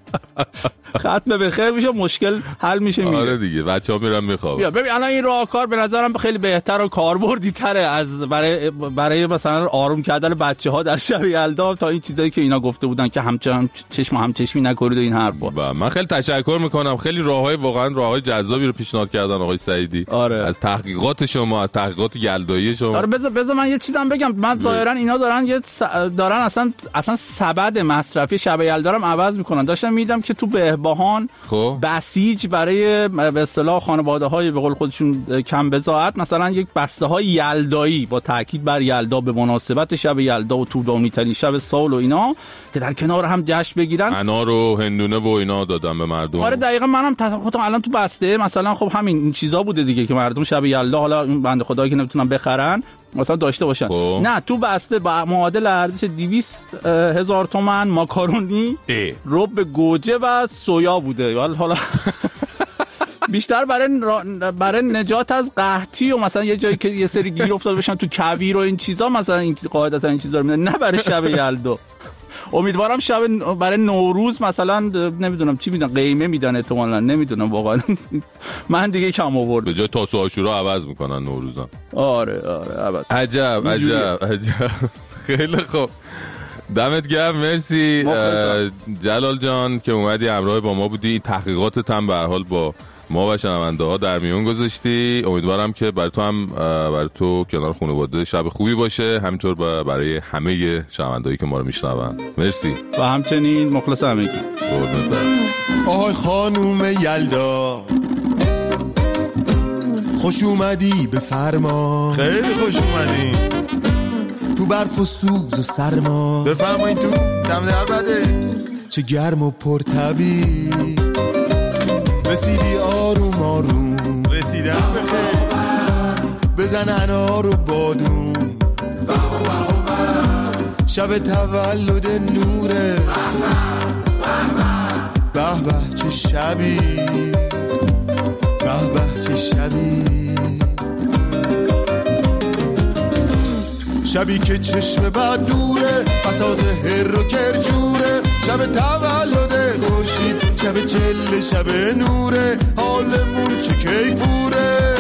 ختم به خیر میشه، مشکل حل میشه میره. آره دیگه بچه‌ها میرن میخوابن. ببین الان این راهکار به نظرم خیلی بهتر و کاربردی تره از برای برای مثلا آروم کردن بچه‌ها در شب یلدا تا این چیزایی که اینا گفته بودن که همچنان چشم هم چشمی نکنید و این حرفا. من خیلی تشکر میکنم، خیلی راههای واقعا راههای جذابی رو پیشنهاد کردن آقای سعیدی. آره. از تحقیقات شما، از تحقیقات یلدایی شما. آره بذار بذار من یه چیزام بگم. من ظاهرا اینا دارن یه س... دارن اصلا اصلا سبد مصرفی شب یلدا رو عوض میکنن. داشتم میدیدم که تو بهبهان خب بسیج برای به اصطلاح خانواده‌های به قول خودشون کم بضاعت مثلا یک بسته‌های یلدایی با تاکید بر یلدا به مناسبت شب یلدا و طولانی‌ترین شب سال و اینا که در کنار هم جشن بگیرن، انار و هندونه و اینا دادن به مردم. آره دقیقاً. منم خودم الان تو بسته مثلا خب همین این چیزا بوده دیگه که مردم شب یلدا حالا این بنده خدایی که نمیتونن بخرن مثلا داشته باشن خب. نه تو بسته با معادل ارزش دویست هزار تومان ماکارونی، رب گوجه و سویا بوده. حالا بیشتر برای برای نجات از قحطی و مثلا یه جایی که یه سری گیر افتاده بشن تو کویر و این چیزا مثلا این قاعدتا این چیزا رو میدن، نه برای شب یلدا. امیدوارم شب برای نوروز مثلا نمیدونم چی میدن، قیمه میدن احتمالاً، نمیدونم واقعا. من دیگه کم آورد به جای تاسو آشورا عوض میکنن نوروزا. آره آره عوض. عجب عجب عجب. خیلی خوب، دمت گرم، مرسی جلال جان که اومدی همراه با ما بودی. تحقیقاتت هم به هر حال با ما و شنونده ها در میون گذاشتی. امیدوارم که برای تو هم برای تو کنار خانواده شب خوبی باشه، همینطور برای همه شنوندهایی که ما رو میشنون. مرسی و همچنین مخلص همگی. آهای خانوم یلدا خوش اومدی به فرما. خیلی خوش اومدی تو برف و سوز و سرما. بفرمایید تو دم در بده. چه گرم و پرطبی رسیدی آروم آروم. رسیدم بخیر بزن انار و بادوم. شب تولد نوره به به چه شبی به به چه شبی. شبی که چشم بد دوره فساد هر و کرجوره. شب تولد خورشید شب چله شب نوره. حالمون چه کیفوره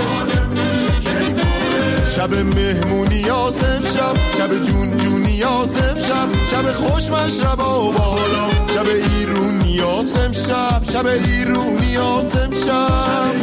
شب مهمونی یاسم شب شب جون جونی یاسم شب شب خوش مشربا و بالا. شب ایرونی یاسم شب شب ایرونی یاسم شب.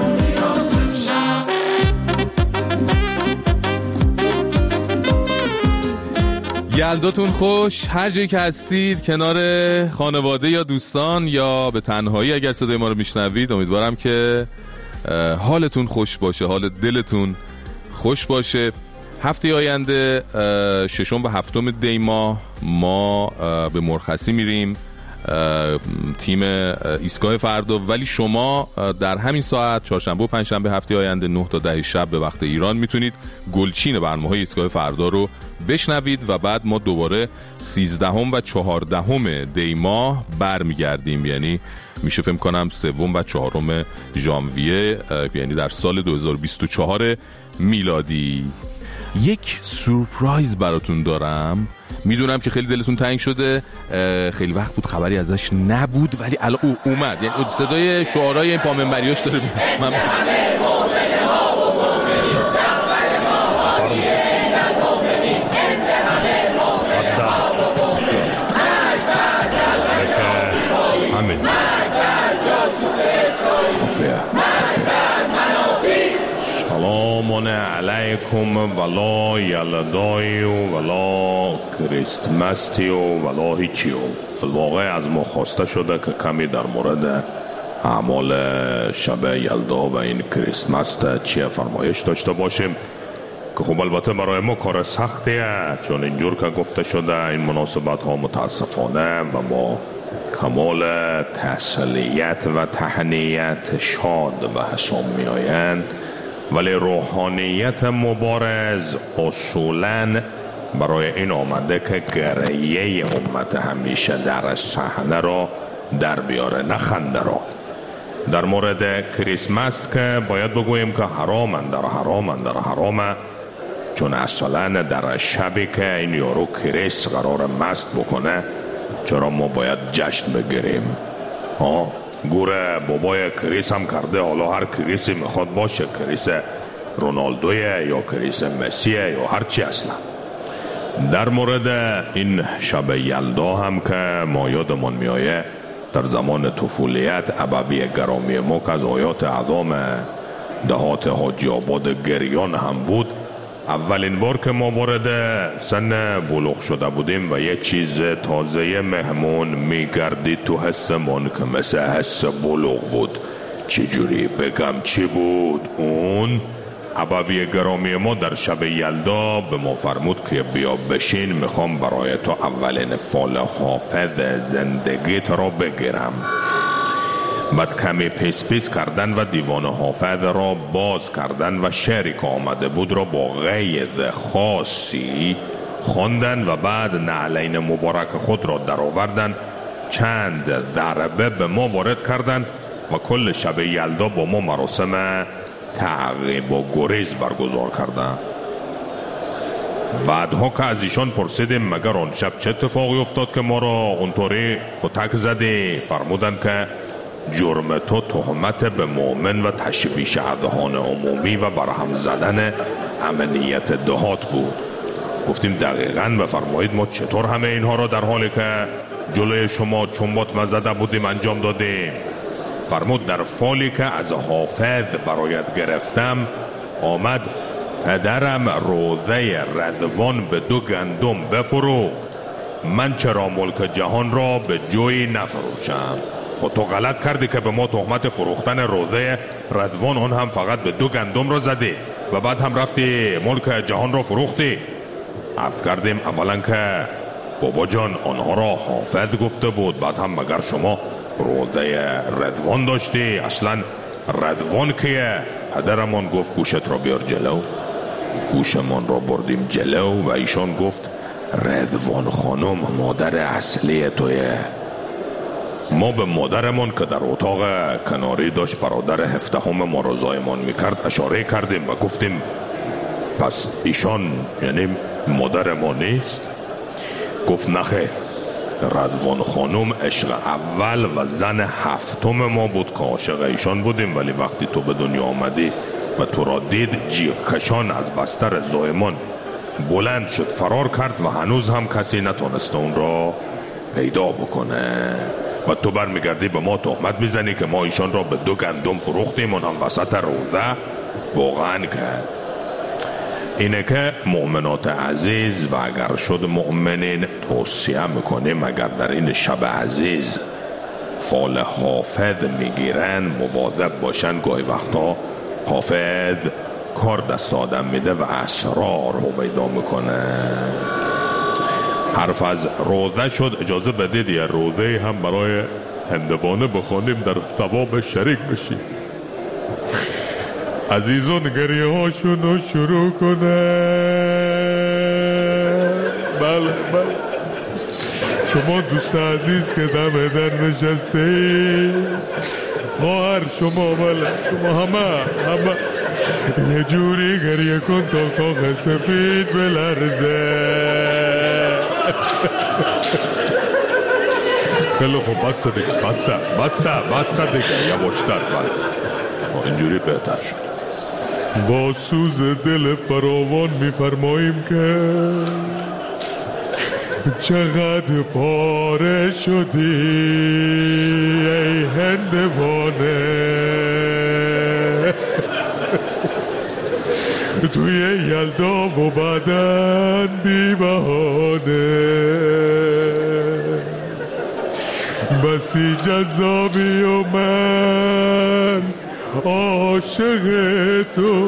یلداتون خوش، هر جایی که هستید کنار خانواده یا دوستان یا به تنهایی اگر صدای ما رو میشنوید، امیدوارم که حالتون خوش باشه، حال دلتون خوش باشه. هفته آینده ششم به هفتم دی ماه ما به مرخصی میریم، تیم ایستگاه فردا، ولی شما در همین ساعت چهارشنبه و پنجشنبه هفته آینده نه تا ده شب به وقت ایران میتونید گلچین برنامه‌های ایستگاه فردا رو بشنوید و بعد ما دوباره سیزدهم و چهاردهم دی ماه برمیگردیم، یعنی میشه فکر کنم سوم و چهارم ژانویه، یعنی در سال دو هزار و بیست و چهار میلادی. یک سورپرایز براتون دارم، میدونم که خیلی دلتون تنگ شده، خیلی وقت بود خبری ازش نبود، ولی الان او اومد، یعنی صدای شعارهای این پامنبریاش داره من سلام علیکم ولا یلدای ولا کریستمستی ولا هیچیو. فی‌الواقع از ما خواسته شده که کمی در مورد اعمال شب یلدا و این کریسمس چیه فرمایش داشته باشیم که خب البته برای ما کار سختیه، چون اینجور که گفته شده این مناسبت ها متاسفانه و با کمال تسلیت و تهنیت شاد به حساب می آیند، ولی روحانیت مبارز اصولاً برای این آمده که گریه امت همیشه در صحنه را در بیاره، نه خنده را. در مورد کریسمس که باید بگوییم که حرامن در حرامن در حرامه، چون اصلا در شبی که این یارو کریس قرار مست بکنه چرا ما باید جشن بگیریم؟ ها گوره بابای کریس هم کرده، حالا هر کریسی میخواد باشه، کریس رونالدویه یا کریس مسیه یا هر چی اصلا. در مورد این شب یلدا هم که ما یادمان میآیه در زمان طفولیت ابوی گرامی ما که از آیات اعظم دهات حاجی آباد گریان هم بود، اولین بار که ما وارد سن بلوغ شده بودیم و یه چیز تازه مهمون میگردید تو حسمون که مثل حس بلوغ بود. چجوری بگم چی بود اون؟ ابوی گرامی ما در شب یلدا به ما فرمود که بیا بشین، میخوام برای تو اولین فال حافظ زندگیت را بگیرم. بعد کمی پیس پیس کردن و دیوان حافظ را باز کردن و شعری که آمده بود را با غید خاصی خواندن و بعد نعلین مبارک خود را در آوردن، چند ضربه به ما وارد کردن و کل شب یلدا با ما مراسم تعقیب و گریز برگزار کردن. بعدها که از ایشان پرسیدیم مگر آن شب چه اتفاقی افتاد که ما را اونطوری کتک زدی؟ فرمودن که جرم تو تهمت به مؤمن و تشویش اذهان عمومی و برهم زدن امنیت دهات بود. گفتیم دقیقاً بفرمایید ما چطور همه اینها را در حالی که جلوی شما چنبات مزده بودیم انجام دادیم؟ فرمود در فالی که از حافظ برایت گرفتم آمد پدرم روضه رضوان به دو گندم بفروخت، من چرا ملک جهان را به جوی نفروشم؟ خود تو غلط کردی که به ما تهمت فروختن روضه رضوان، اون هم فقط به دو گندم را زدی و بعد هم رفتی ملک جهان را فروختی. عرض کردیم اولا که بابا جان آنها را حافظ گفته بود، بعد هم مگر شما روضه رضوان داشتی؟ اصلا رضوان کیه؟ پدرمان گفت گوشت را بیار جلو، گوشمان را بردیم جلو و ایشان گفت رضوان خانم مادر اصلی تویه. ما به مادرمان که در اتاق کناری داشت برادر هفدهم ما را زایمان میکرد اشاره کردیم و گفتیم پس ایشان یعنی مادر ما نیست؟ گفت نخیر، رضوان خانم عشق اول و زن هفتم ما بود که عاشق ایشان بودیم، ولی وقتی تو به دنیا آمدی و تو را دید جیغ کشان از بستر زایمان بلند شد فرار کرد و هنوز هم کسی نتونسته اون را پیدا بکنه و تو برمیگردی به ما تهمت میزنی که ما ایشان را به دو گندم فروختیم، اون هم وسط روضه. واقعا که اینه که مؤمنات عزیز و اگر شد مؤمنین توصیه میکنیم اگر در این شب عزیز فال حافظ میگیرن مواظب باشن، گاهی وقتا حافظ کار دست آدم میده و اسرار رو پیدا میکنه. حرف از روضه شد، اجازه بدید یه روضه هم برای هندوانه بخونیم در ثواب شریک بشیم. عزیزان گریه هاشونو شروع کنه. بله بله شما دوست عزیز که دم در نشسته، خواهر شما، بله شما همه همه یه جوری گریه کن تا کاخ سفید بلرزه. خیلی خوب بسته دیگه، بسته بسته بسته دیگه، یواشتر. بله اینجوری بهتر شد. با سوز دل فراوان میفرماییم که چقدر پاره شدی ای هندوانه، توی یلدا و بدن بی بهانه، بسی جذابی و من عاشق تو،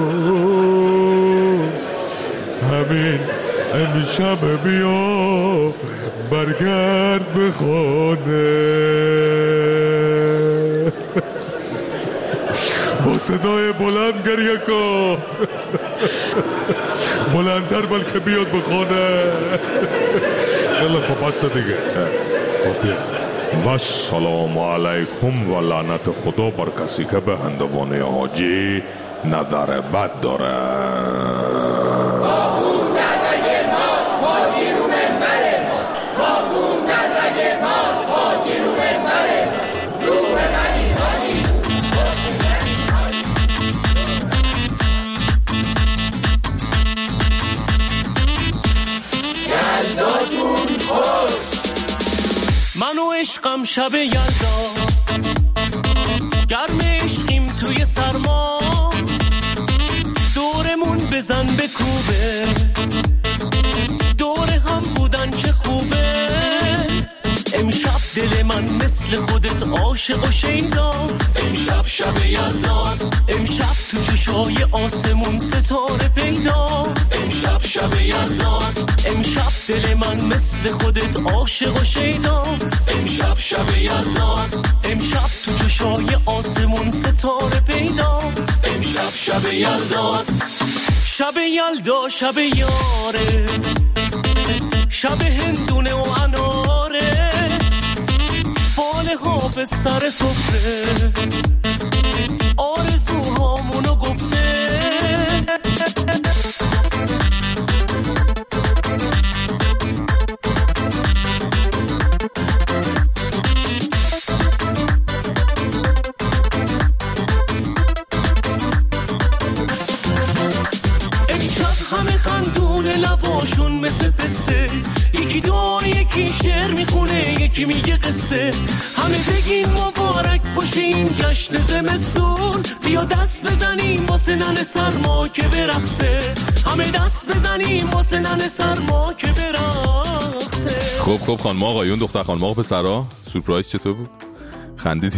همین امشب بیا برگرد به خانه. با صدای بلند گریه کن، بلندتر بلکه بیاد به خانه. خیلی خوب بسته دیگه، کافیه. و سلام علیکم و لعنت خدا بر کسی که به هندوانه حاجی نظر بد داره. کافون در رگ ماست، حاجی رو منبر ماست. کافون در رگ ماست، حاجی رو منبر ماست. رو ببری حاجی، یلداتون خوش. من و عشقم شب یلدا، گرم عشقیم توی سرما، دورمون بزن به کوبه، دور هم بودن چه خوبه. امشب دل من مثل خودت عاشق و شیداست، امشب شب یلداست، امشب تو چشای آسمون ستاره پیداست، امشب شب یلداست، امشب دل من مثل خودت عاشق و شیداست، امشب شب یلداست، امشب تو چشای آسمون ستاره پیداست، امشب شب یلداست، شب یلدا شب یاره، شب هندونه و اناره، فاله ها به سر سفره، آرزوهامونو گفته. همه خندون لباشون مثل پسه، یکی دعا یکی شعر میخونه یکی میگه قصه، همه بگین مبارک بپوشی این جشن زمستون، بیا دست بزنیم واسه نن سرما که برقصه، همه دست بزنیم واسه نن سرما که برقصه. خب خب خانم آقایون، دختر خانم آقا پسرا، سورپرایز چطور بود؟ خندیدین؟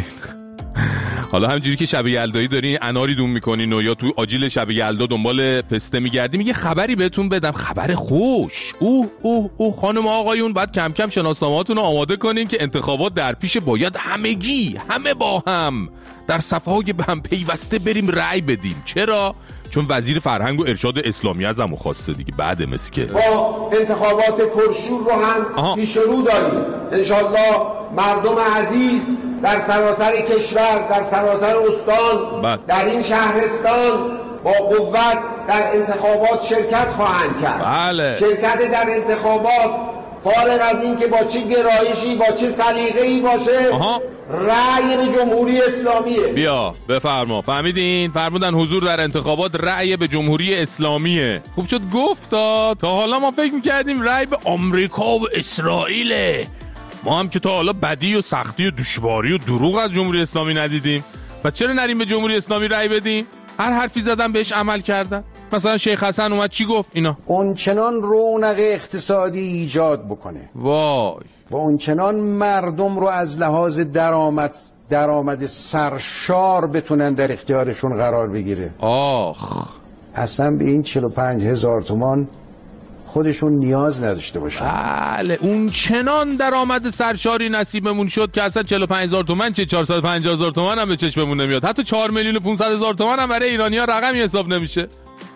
حالا همینجوری که شب یلدایی دارین اناری دون میکنین و یا تو آجیل شب یلدا دنبال پسته میگردین، میگه خبری بهتون بدم، خبر خوش. اوه اوه اوه خانم آقایون، باید کم کم شناسنامه‌هاتون رو آماده کنین که انتخابات در پیش، باید همگی همه با هم در صفهای به هم پیوسته بریم رأی بدیم. چرا؟ چون وزیر فرهنگ و ارشاد اسلامی از همون خواسته دیگه. بعد مسکه با انتخابات پرشور رو هم پیش رو داریم. انشالله مردم عزیز در سراسر کشور، در سراسر استان، بعد. در این شهرستان با قوت در انتخابات شرکت خواهند کرد. بله. شرکت در انتخابات فارغ از این که با چه گرایشی، با چه سلیقه‌ای باشه، آها. رأی به جمهوری اسلامیه. بیا بفرما. فهمیدین؟ فرمودن حضور در انتخابات رأی به جمهوری اسلامیه. خوب شد گفتا. تا حالا ما فکر میکردیم رأی به آمریکا و اسرائیله. ما هم که تا حالا بدی و سختی و دشواری و دروغ از جمهوری اسلامی ندیدیم. و چرا نریم به جمهوری اسلامی رأی بدیم؟ هر حرفی زدن بهش عمل کردن. مثلا شیخ حسن اومد چی گفت اینا؟ اونچنان رونق اقتصادی ایجاد بکنه، وای، و اونچنان مردم رو از لحاظ درآمد درآمد سرشار بتونن در اختیارشون قرار بگیره. آخ، اصلا به این چهل و پنج هزار تومان خودشون نیاز نداشته باشن. بله، اون چنان درآمد سرشاری نصیبمون شد که اصلا چهل و پنج هزار تومان چه چهارصد و پنجاه هزار تومان هم به چشممون نمیاد. حتی چهار میلیون و پانصد هزار تومان هم برای ایرانی‌ها رقمی حساب نمیشه.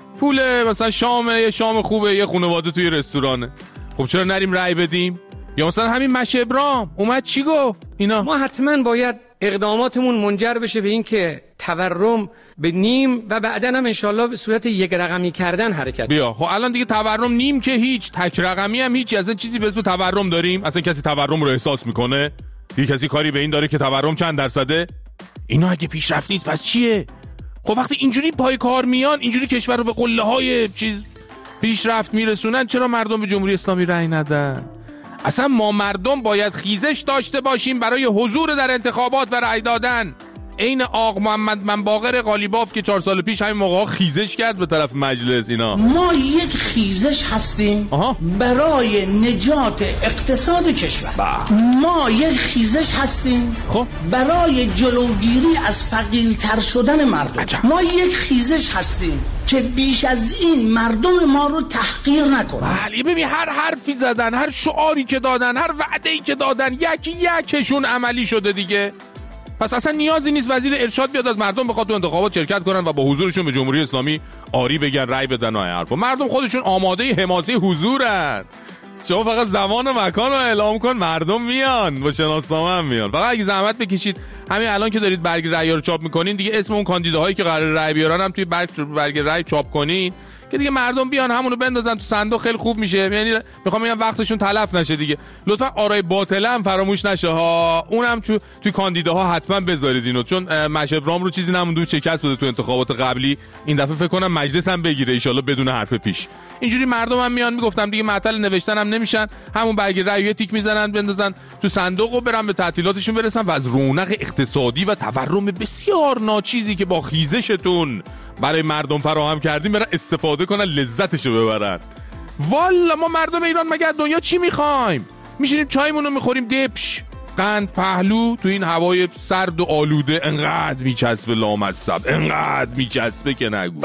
پول مثلا شام یه شام خوبه یه خانواده توی رستورانه. خب چرا نریم رأی بدیم؟ یا مثلا همین مشه ابرام اومد چی گفت اینا؟ ما حتما باید اقداماتمون منجر بشه به این که تورم به نیم و بعداً هم انشالله به صورت یک رقمی کردن حرکت. بیا خب الان دیگه تورم نیم که هیچ، تک رقمی هم هیچ. اصلا چیزی به اسم تورم داریم؟ اصلا کسی تورم رو احساس میکنه؟ دیگه کسی کاری به این داره که تورم چند درصده؟ اینا اگه پیشرفت نیست پس چیه؟ خب وقتی اینجوری پای کار میان، اینجوری کشور رو به قله های چیز پیشرفت میرسونن، چرا مردم به جمهوری اسلامی رأی ندن؟ اصلا ما مردم باید خیزش داشته باشیم برای حضور در انتخابات و رأی دادن. عین آق محمد منباقر قالیباف که چهار سال پیش همین موقع خیزش کرد به طرف مجلس. اینا ما یک خیزش هستیم آها. برای نجات اقتصاد کشور با. ما یک خیزش هستیم خب. برای جلوگیری از فقیرتر شدن مردم عجب. ما یک خیزش هستیم که بیش از این مردم ما رو تحقیر نکنن. بله ببین، هر حرفی زدن، هر شعاری که دادن، هر وعده‌ای که دادن، یکی یکشون عملی شده دیگه. پس اصلا نیازی نیست وزیر ارشاد بیاد از مردم بخواد تو انتخابات شرکت کنن و با حضورشون به جمهوری اسلامی آری بگن، رأی بدن و حرفا. مردم خودشون آماده حماسه حضورن. شما فقط زمان و مکان رو اعلام کن، مردم میان، با شناسنامه هم میان. فقط اگه زحمت بکشید همین الان که دارید برگ رأی رو چاپ میکنین، دیگه اسم اون کاندیداهایی که قرار رأی بیارن هم توی برگ برگ رأی چاپ کنین که دیگه مردم بیان همونو بندازن تو صندوق. خیلی خوب میشه. یعنی میخوام بگم وقتشون تلف نشه دیگه. لطفا آرای باطله هم فراموش نشه ها، اونم تو توی کاندیداها حتما بذارید اینو، چون مشه ابرام رو چیزی نمونده شکست بده تو انتخابات قبلی. این دفعه فکر کنم مجلس هم بگیره ان شاءالله بدون حرف پیش. اینجوری مردم هم میان، میگفتم دیگه معطل نوشتن هم نمیشن، همون برگ رأی یه تیک میزنن بندازن تو صندوق و برن به تعطیلاتشون برسن و از رونق اقتصادی و تورم بسیار ناچیزی که با خیزشتون برای مردم فراهم کردیم برن استفاده کنن، لذتشو ببرن. والا ما مردم ایران مگه دنیا چی میخوایم؟ میشینیم چایمون رو میخوریم دبش، قند پهلو تو این هوای سرد و آلوده. انقدر میچسبه لامصب، انقدر میچسبه که نگو.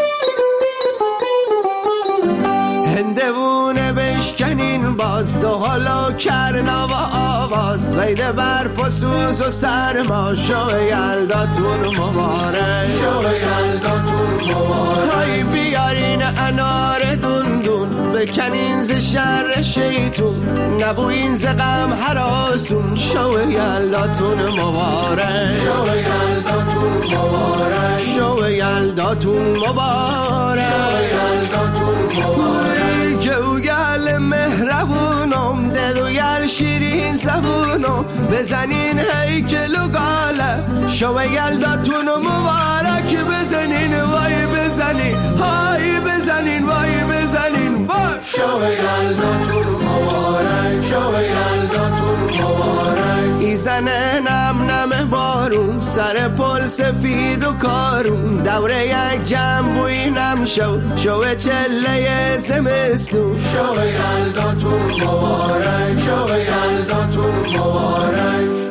هندوونه بشکنین باز، دو حالا کرنا و آواز، ویل برف و سوز و سرما، شو یلداتون مبارک، شو یلداتون مبارک. های بیارین انار دون دون، بکنین ز شر شیطون، نبوین ز غم هراسون، شو یلداتون مبارک، شو یلداتون مبارک، شو یلداتون مبارک، شو یلداتون مبارک. گوگل مهربونم، دلوگل شیرین زبونم، بزنین هیکل و گاله، شو یلداتون مبارک. بزنین وای بزنین، های بزنین وای بزنین وای. شو یلداتون مبارک، شو یلداتون مبارک. ایزد میزنه نم نم بارون سر پل سفید و کارون دوره یک جمع بوی نم شو شو چله زمستون شو یلداتون مبارک شو یلداتون مبارک.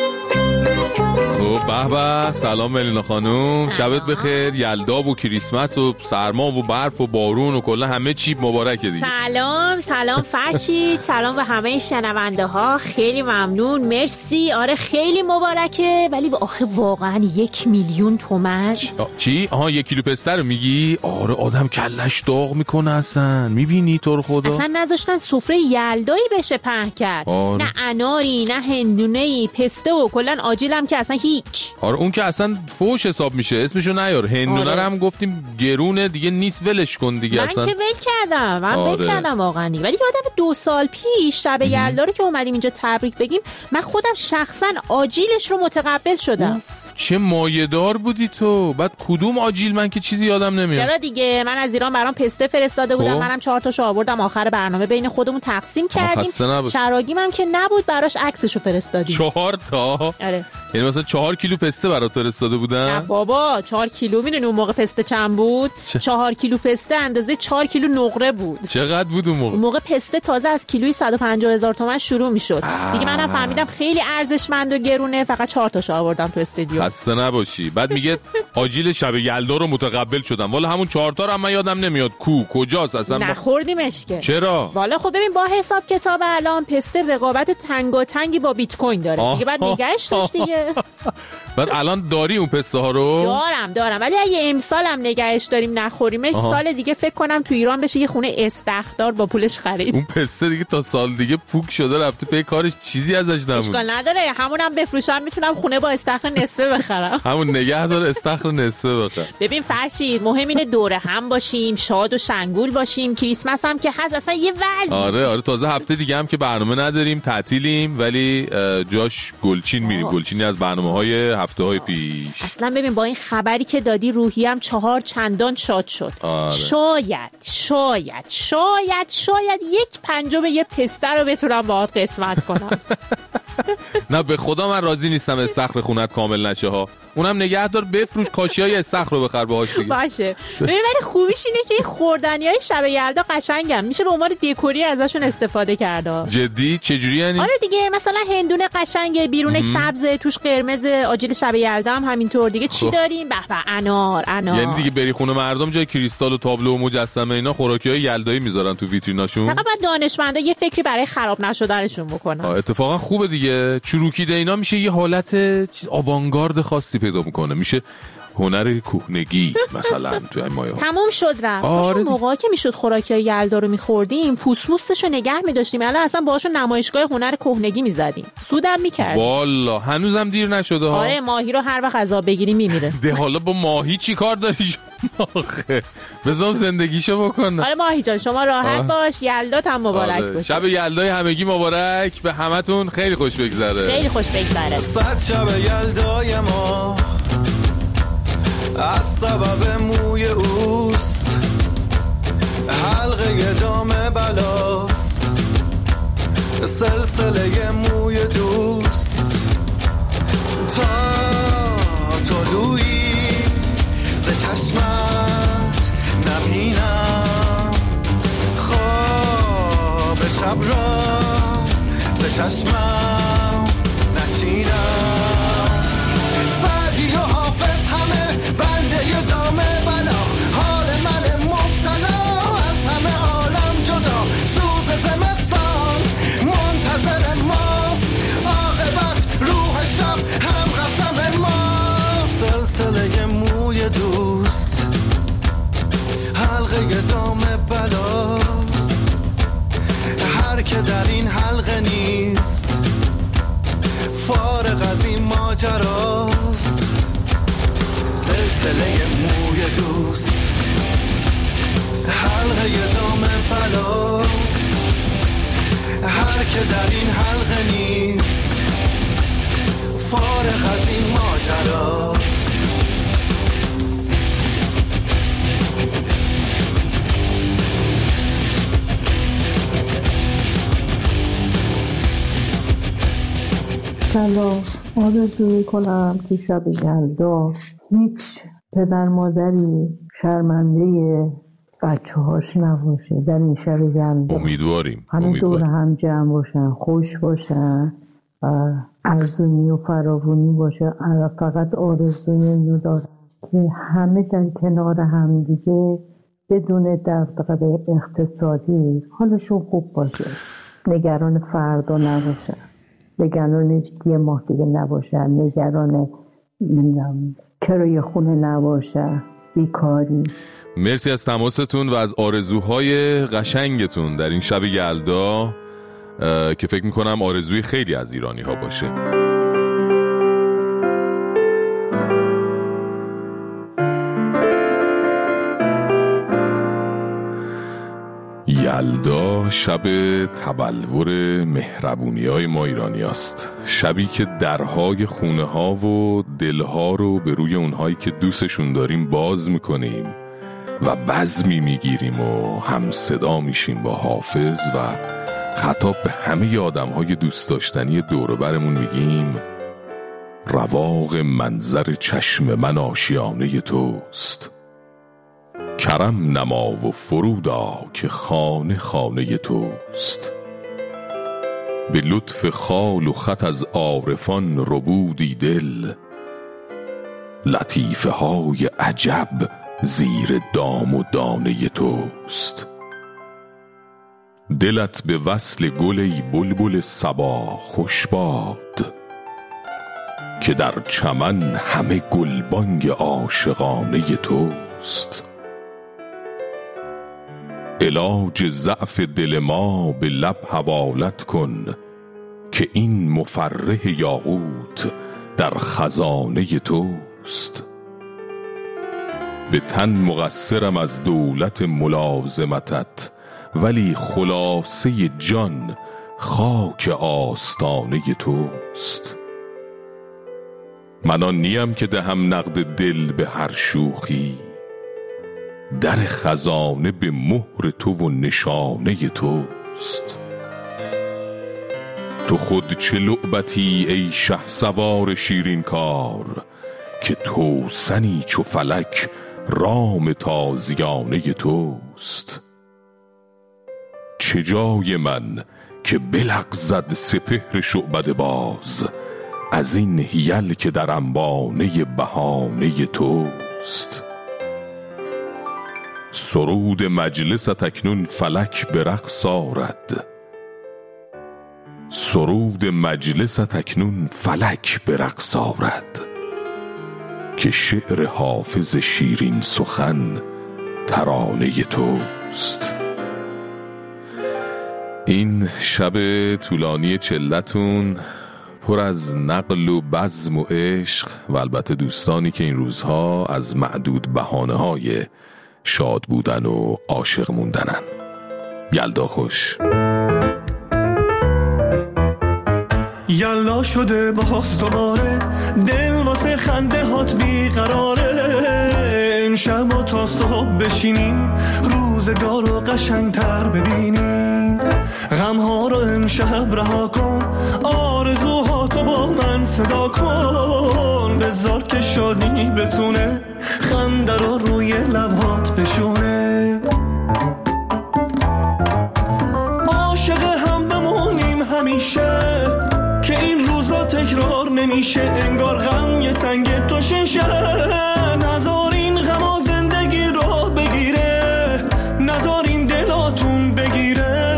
به به، سلام ملینا خانوم، شبت بخیر. یلدا و کریسمس و سرما و برف و بارون و کلا همه چی مبارکه دیگه. سلام سلام فرشید، سلام به همه شنونده ها، خیلی ممنون، مرسی. آره خیلی مبارکه، ولی آخه واقعا یک میلیون تومن چی؟ آها یک کیلو پسته رو میگی؟ آره آدم کلش داغ میکنه اصلا، میبینی تو رو خدا اصلا نذاشتن سفره یلدایی بشه پهن کرد. آره. نه اناری نه هندونه‌ای، پسته و کلا آجیلم که اصلا هیچ. آره اون که اصلا فوش حساب میشه، اسمشو نیار. هندونه آره. رو هم گفتیم گرونه دیگه نیست، ولش کن دیگه. من اصلا که ول کردم من آره. ول کردم واقعا دیگه. ولی یادم دو سال پیش شب یلدا رو که اومدیم اینجا تبریک بگیم، من خودم شخصا آجیلش رو متقبل شدم. چه مایه‌دار بودی تو. بعد کدوم آجیل؟ من که چیزی یادم نمیاد. چرا دیگه، من از ایران برام پسته فرستاده بودم، منم چهار تاشو آوردم، آخر برنامه بین خودمون تقسیم کردیم. شراگیمم که نبود براش عکسشو فرستادیم. چهار تا؟ آره. یعنی مثلا چهار کیلو پسته برات فرستاده بودن؟ نه بابا، چهار کیلو. میدونی اون موقع پسته چند بود؟ چه؟ چهار کیلو پسته اندازه چهار کیلو نقره بود. چقدر بود اون موقع؟ اون موقع پسته تازه از کیلویی صد و پنجاه هزار تومان شروع میشد. دیگه منم فهمیدم خیلی ارزشمند و گرونه، فقط چهار تاشو آوردم تو استودیو. خسته نباشی. بعد میگه آجیل شب یلدا رو متقبل شدم. والا همون چهار تا رو من یادم نمیاد کو کجاست اصلا. نخوردیمش که. چرا؟ والا خب ببین، با حساب کتاب الان پسته رقابت تنگاتنگی با بیت کوین داره. آه. دیگه بعد نگهش داشت دیگه. بعد الان داری اون پسته ها رو؟ دارم دارم ولی اگه امسال هم نگهش داریم نخوریمش، آها. سال دیگه فکر کنم تو ایران بشه یه خونه استخدار با پولش خرید. اون پسته دیگه تا سال دیگه پوک شده رفته پی کارش، چیزی ازش نمونده. اشکال نداره، همونم بفروشم، میتونم خونه با استخر نصفه بخرم. همون نگه داره استخر نصفه بخر. ببین فرشید، مهم اینه دوره هم باشیم، شاد و شنگول باشیم. کریسمس هم که هست اصلا یه وضعی. آره آره تازه هفته دیگه هم که برنامه نداریم، تعطیلیم، ولی جاش گلچین میریم. گلچینی از برنامه‌های هفته‌های پیش. اصلا ببین با این خبری که دادی روحیم چهار چندان شاد شد. آره. شاید شاید شاید شاید یک پنجم یه پسته رو بتونم باهات قسمت کنم. نه به خدا من راضی نیستم استخر خونت کامل نشه ها. اونم نگه دار بفروش، کاشیای استخر رو بخر باهاش دیگه. باشه. ببین ولی خوبیش اینه که این خوردنیای شب یلدا قشنگن، میشه به عنوان دکوری ازشون استفاده کرد. جدی چجوری یعنی؟ آره دیگه، مثلا هندونه قشنگه، بیرونش سبز، توش قرمز. آجیل شب یلدا هم همینطور دیگه. چی داریم؟ به به، انار انار. یعنی دیگه بری خونه مردم جای کریستال و تابلو و مجسمه اینا خوراکیای یلدایی میذارن تو ویتریناشون. فقط بعد دانشمندا یه فکری برای خراب نشدنشون بکنن. اتفاقا خوبه دیگه، چروکیده اینا میشه یه حالت چیز آوانگارد خاصی پیدا میکنه، میشه هنر کهنگی مثلا تو این مایه. تموم شد رفت. آره موقعی که میشد خوراکی یلدا رو میخوردیم، پوست پوستشو نگه میداشتیم، الان اصلا باهاشو نمایشگاه هنر کهنگی میزدیم، سودم میکردیم. والا هنوزم دیر نشده ها. آره ماهی رو هر وقت غذا بگیری میمیره. ده حالا با ماهی چی کار داری آخه؟ بذار زندگیشو بکنه. آره ماهی جان شما راحت آه. باش، یلدات هم مبارک آره. باشه. شب یلدای همگی مبارک به همتون، خیلی خوش بگذره. خیلی خوش بگذره. صد شب یلدای ما از سبب موی اوست، حلقه دام بلاست، سلسله موی دوست، تا طلوعی ز چشمت نبینم، خواب شب را ز چشمم نچینم. سعدی و حافظ همه بنده دام بلا، حال من مبتلا از همه عالم جدا، سوز زمستان منتظر ماست، عاقبت روح شب هم قسم ماست. سلسله موی دوست، حلقه دام بلاست، هر که در این حلقه نیست فارغ از این ماجراست. سلسله موی دوست، حلقه دام بلاست، هر که در این حلقه نیست فارغ از این ماجراست. سلام، آرزو میکنم که شب یلدا هیچ پدر مادری شرمنده بچه هاش نباشه در این شب یلدا. امیدواریم همه دور هم جمع باشن، خوش باشن، ارزونی و فراوانی باشه. فقط آرزوی اینو دارم که همه در کنار هم دیگه بدون دغدغه اقتصادی حالشون خوب باشه، نگران فردا نباشن، نگران یه ماه دیگه نباشن، نگران کرایه خونه نباشن، بیکاری. مرسی از تماستون و از آرزوهای قشنگتون در این شب یلدا که فکر میکنم آرزوی خیلی از ایرانی ها باشه. یلدا شب تبلور مهربونی های ما ایرانی هست، شبی که درهای خونه ها و دلها رو به روی اونهایی که دوستشون داریم باز میکنیم و بزمی میگیریم و هم صدا میشیم با حافظ و خطاب به همه آدم های دوست داشتنی دور و برمون میگیم رواق منظر چشم من آشیانه توست، کرم نما و فرودا که خانه خانه توست، به لطف خال و خط از عارفان ربودی دل، لطیفه های عجب زیر دام و دانه توست، دلت به وصل گل ای بلبل صبا خوش باد، که در چمن همه گلبانگ عاشقانه توست، علاج ضعف دل ما به لب حوالت کن، که این مفرح یاقوت در خزانه توست، به تن مقصرم از دولت ملازمتت، ولی خلاصه جان خاک آستانه توست، من آن نیم که دهم نقد دل به هر شوخی، در خزانه به مهر تو و نشانه توست، تو خود چه لعبتی ای شه سوار شیرین کار، که توسنی چو فلک رام تازیانه توست، چه جای من که بلغزد سپهر شعبده باز، از این حیل که در انبانه بهانه توست، سرود مجلست اکنون فلک به رقص آرد، سرود مجلست اکنون فلک به رقص آرد، که شعر حافظ شیرین سخن ترانه توست. این شب طولانی چلتون پر از نقل و بزم و عشق و البته دوستانی که این روزها از معدود بهانه های شاد بودن و عاشق موندنن. یلدا خوش. یلا شده باز دوباره، دل واسه خنده هات بیقراره، امشب و تا صبح بشینیم روزگار رو قشنگتر ببینیم، غمها رو امشب رها کن، آرزوهاتو با من صدا کن، بذار که شادی بتونه خنده رو روی لبهات بشونه، عاشق هم بمونیم همیشه، که این روزا تکرار نمیشه، انگار غم یه سنگ تو شنشه، نذار این غما زندگی رو بگیره، نذار این دلاتون بگیره،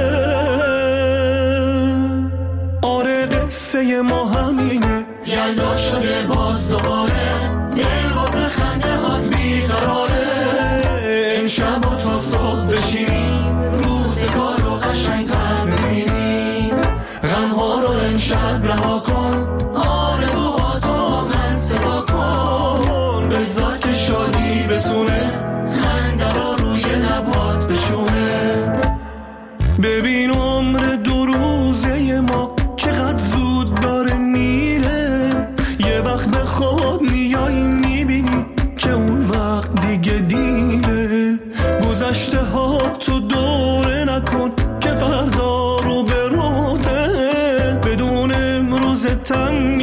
آره قصه ما همینه، یلدا شده باز دوباره، دل واسه خنده هات بیقراره، امشب و تا صبح بشینیم روزگار رو قشنگتر ببینیم، غمها رو امشب رها کن، آرزوهاتو با من صدا کن، بذار که شادی بتونه خنده رو روی لبات بشونه، ببین عمر دو روزه ما چقدر زود داره میره، یه وقت به خود میایی میبینی که اون وقت دیگه دیره، گذشته ها تو دوره نکن که فردا رو به روته، بدون امروز تنگ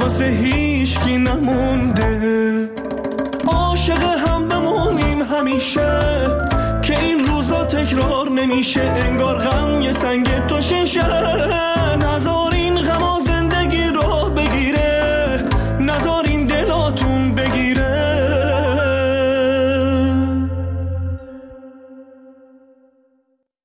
واسه هیچ کی نمونده. عاشق هم بمونیم همیشه که این روزا تکرار نمیشه، انگار غم یه سنگ تو شیشه. نذار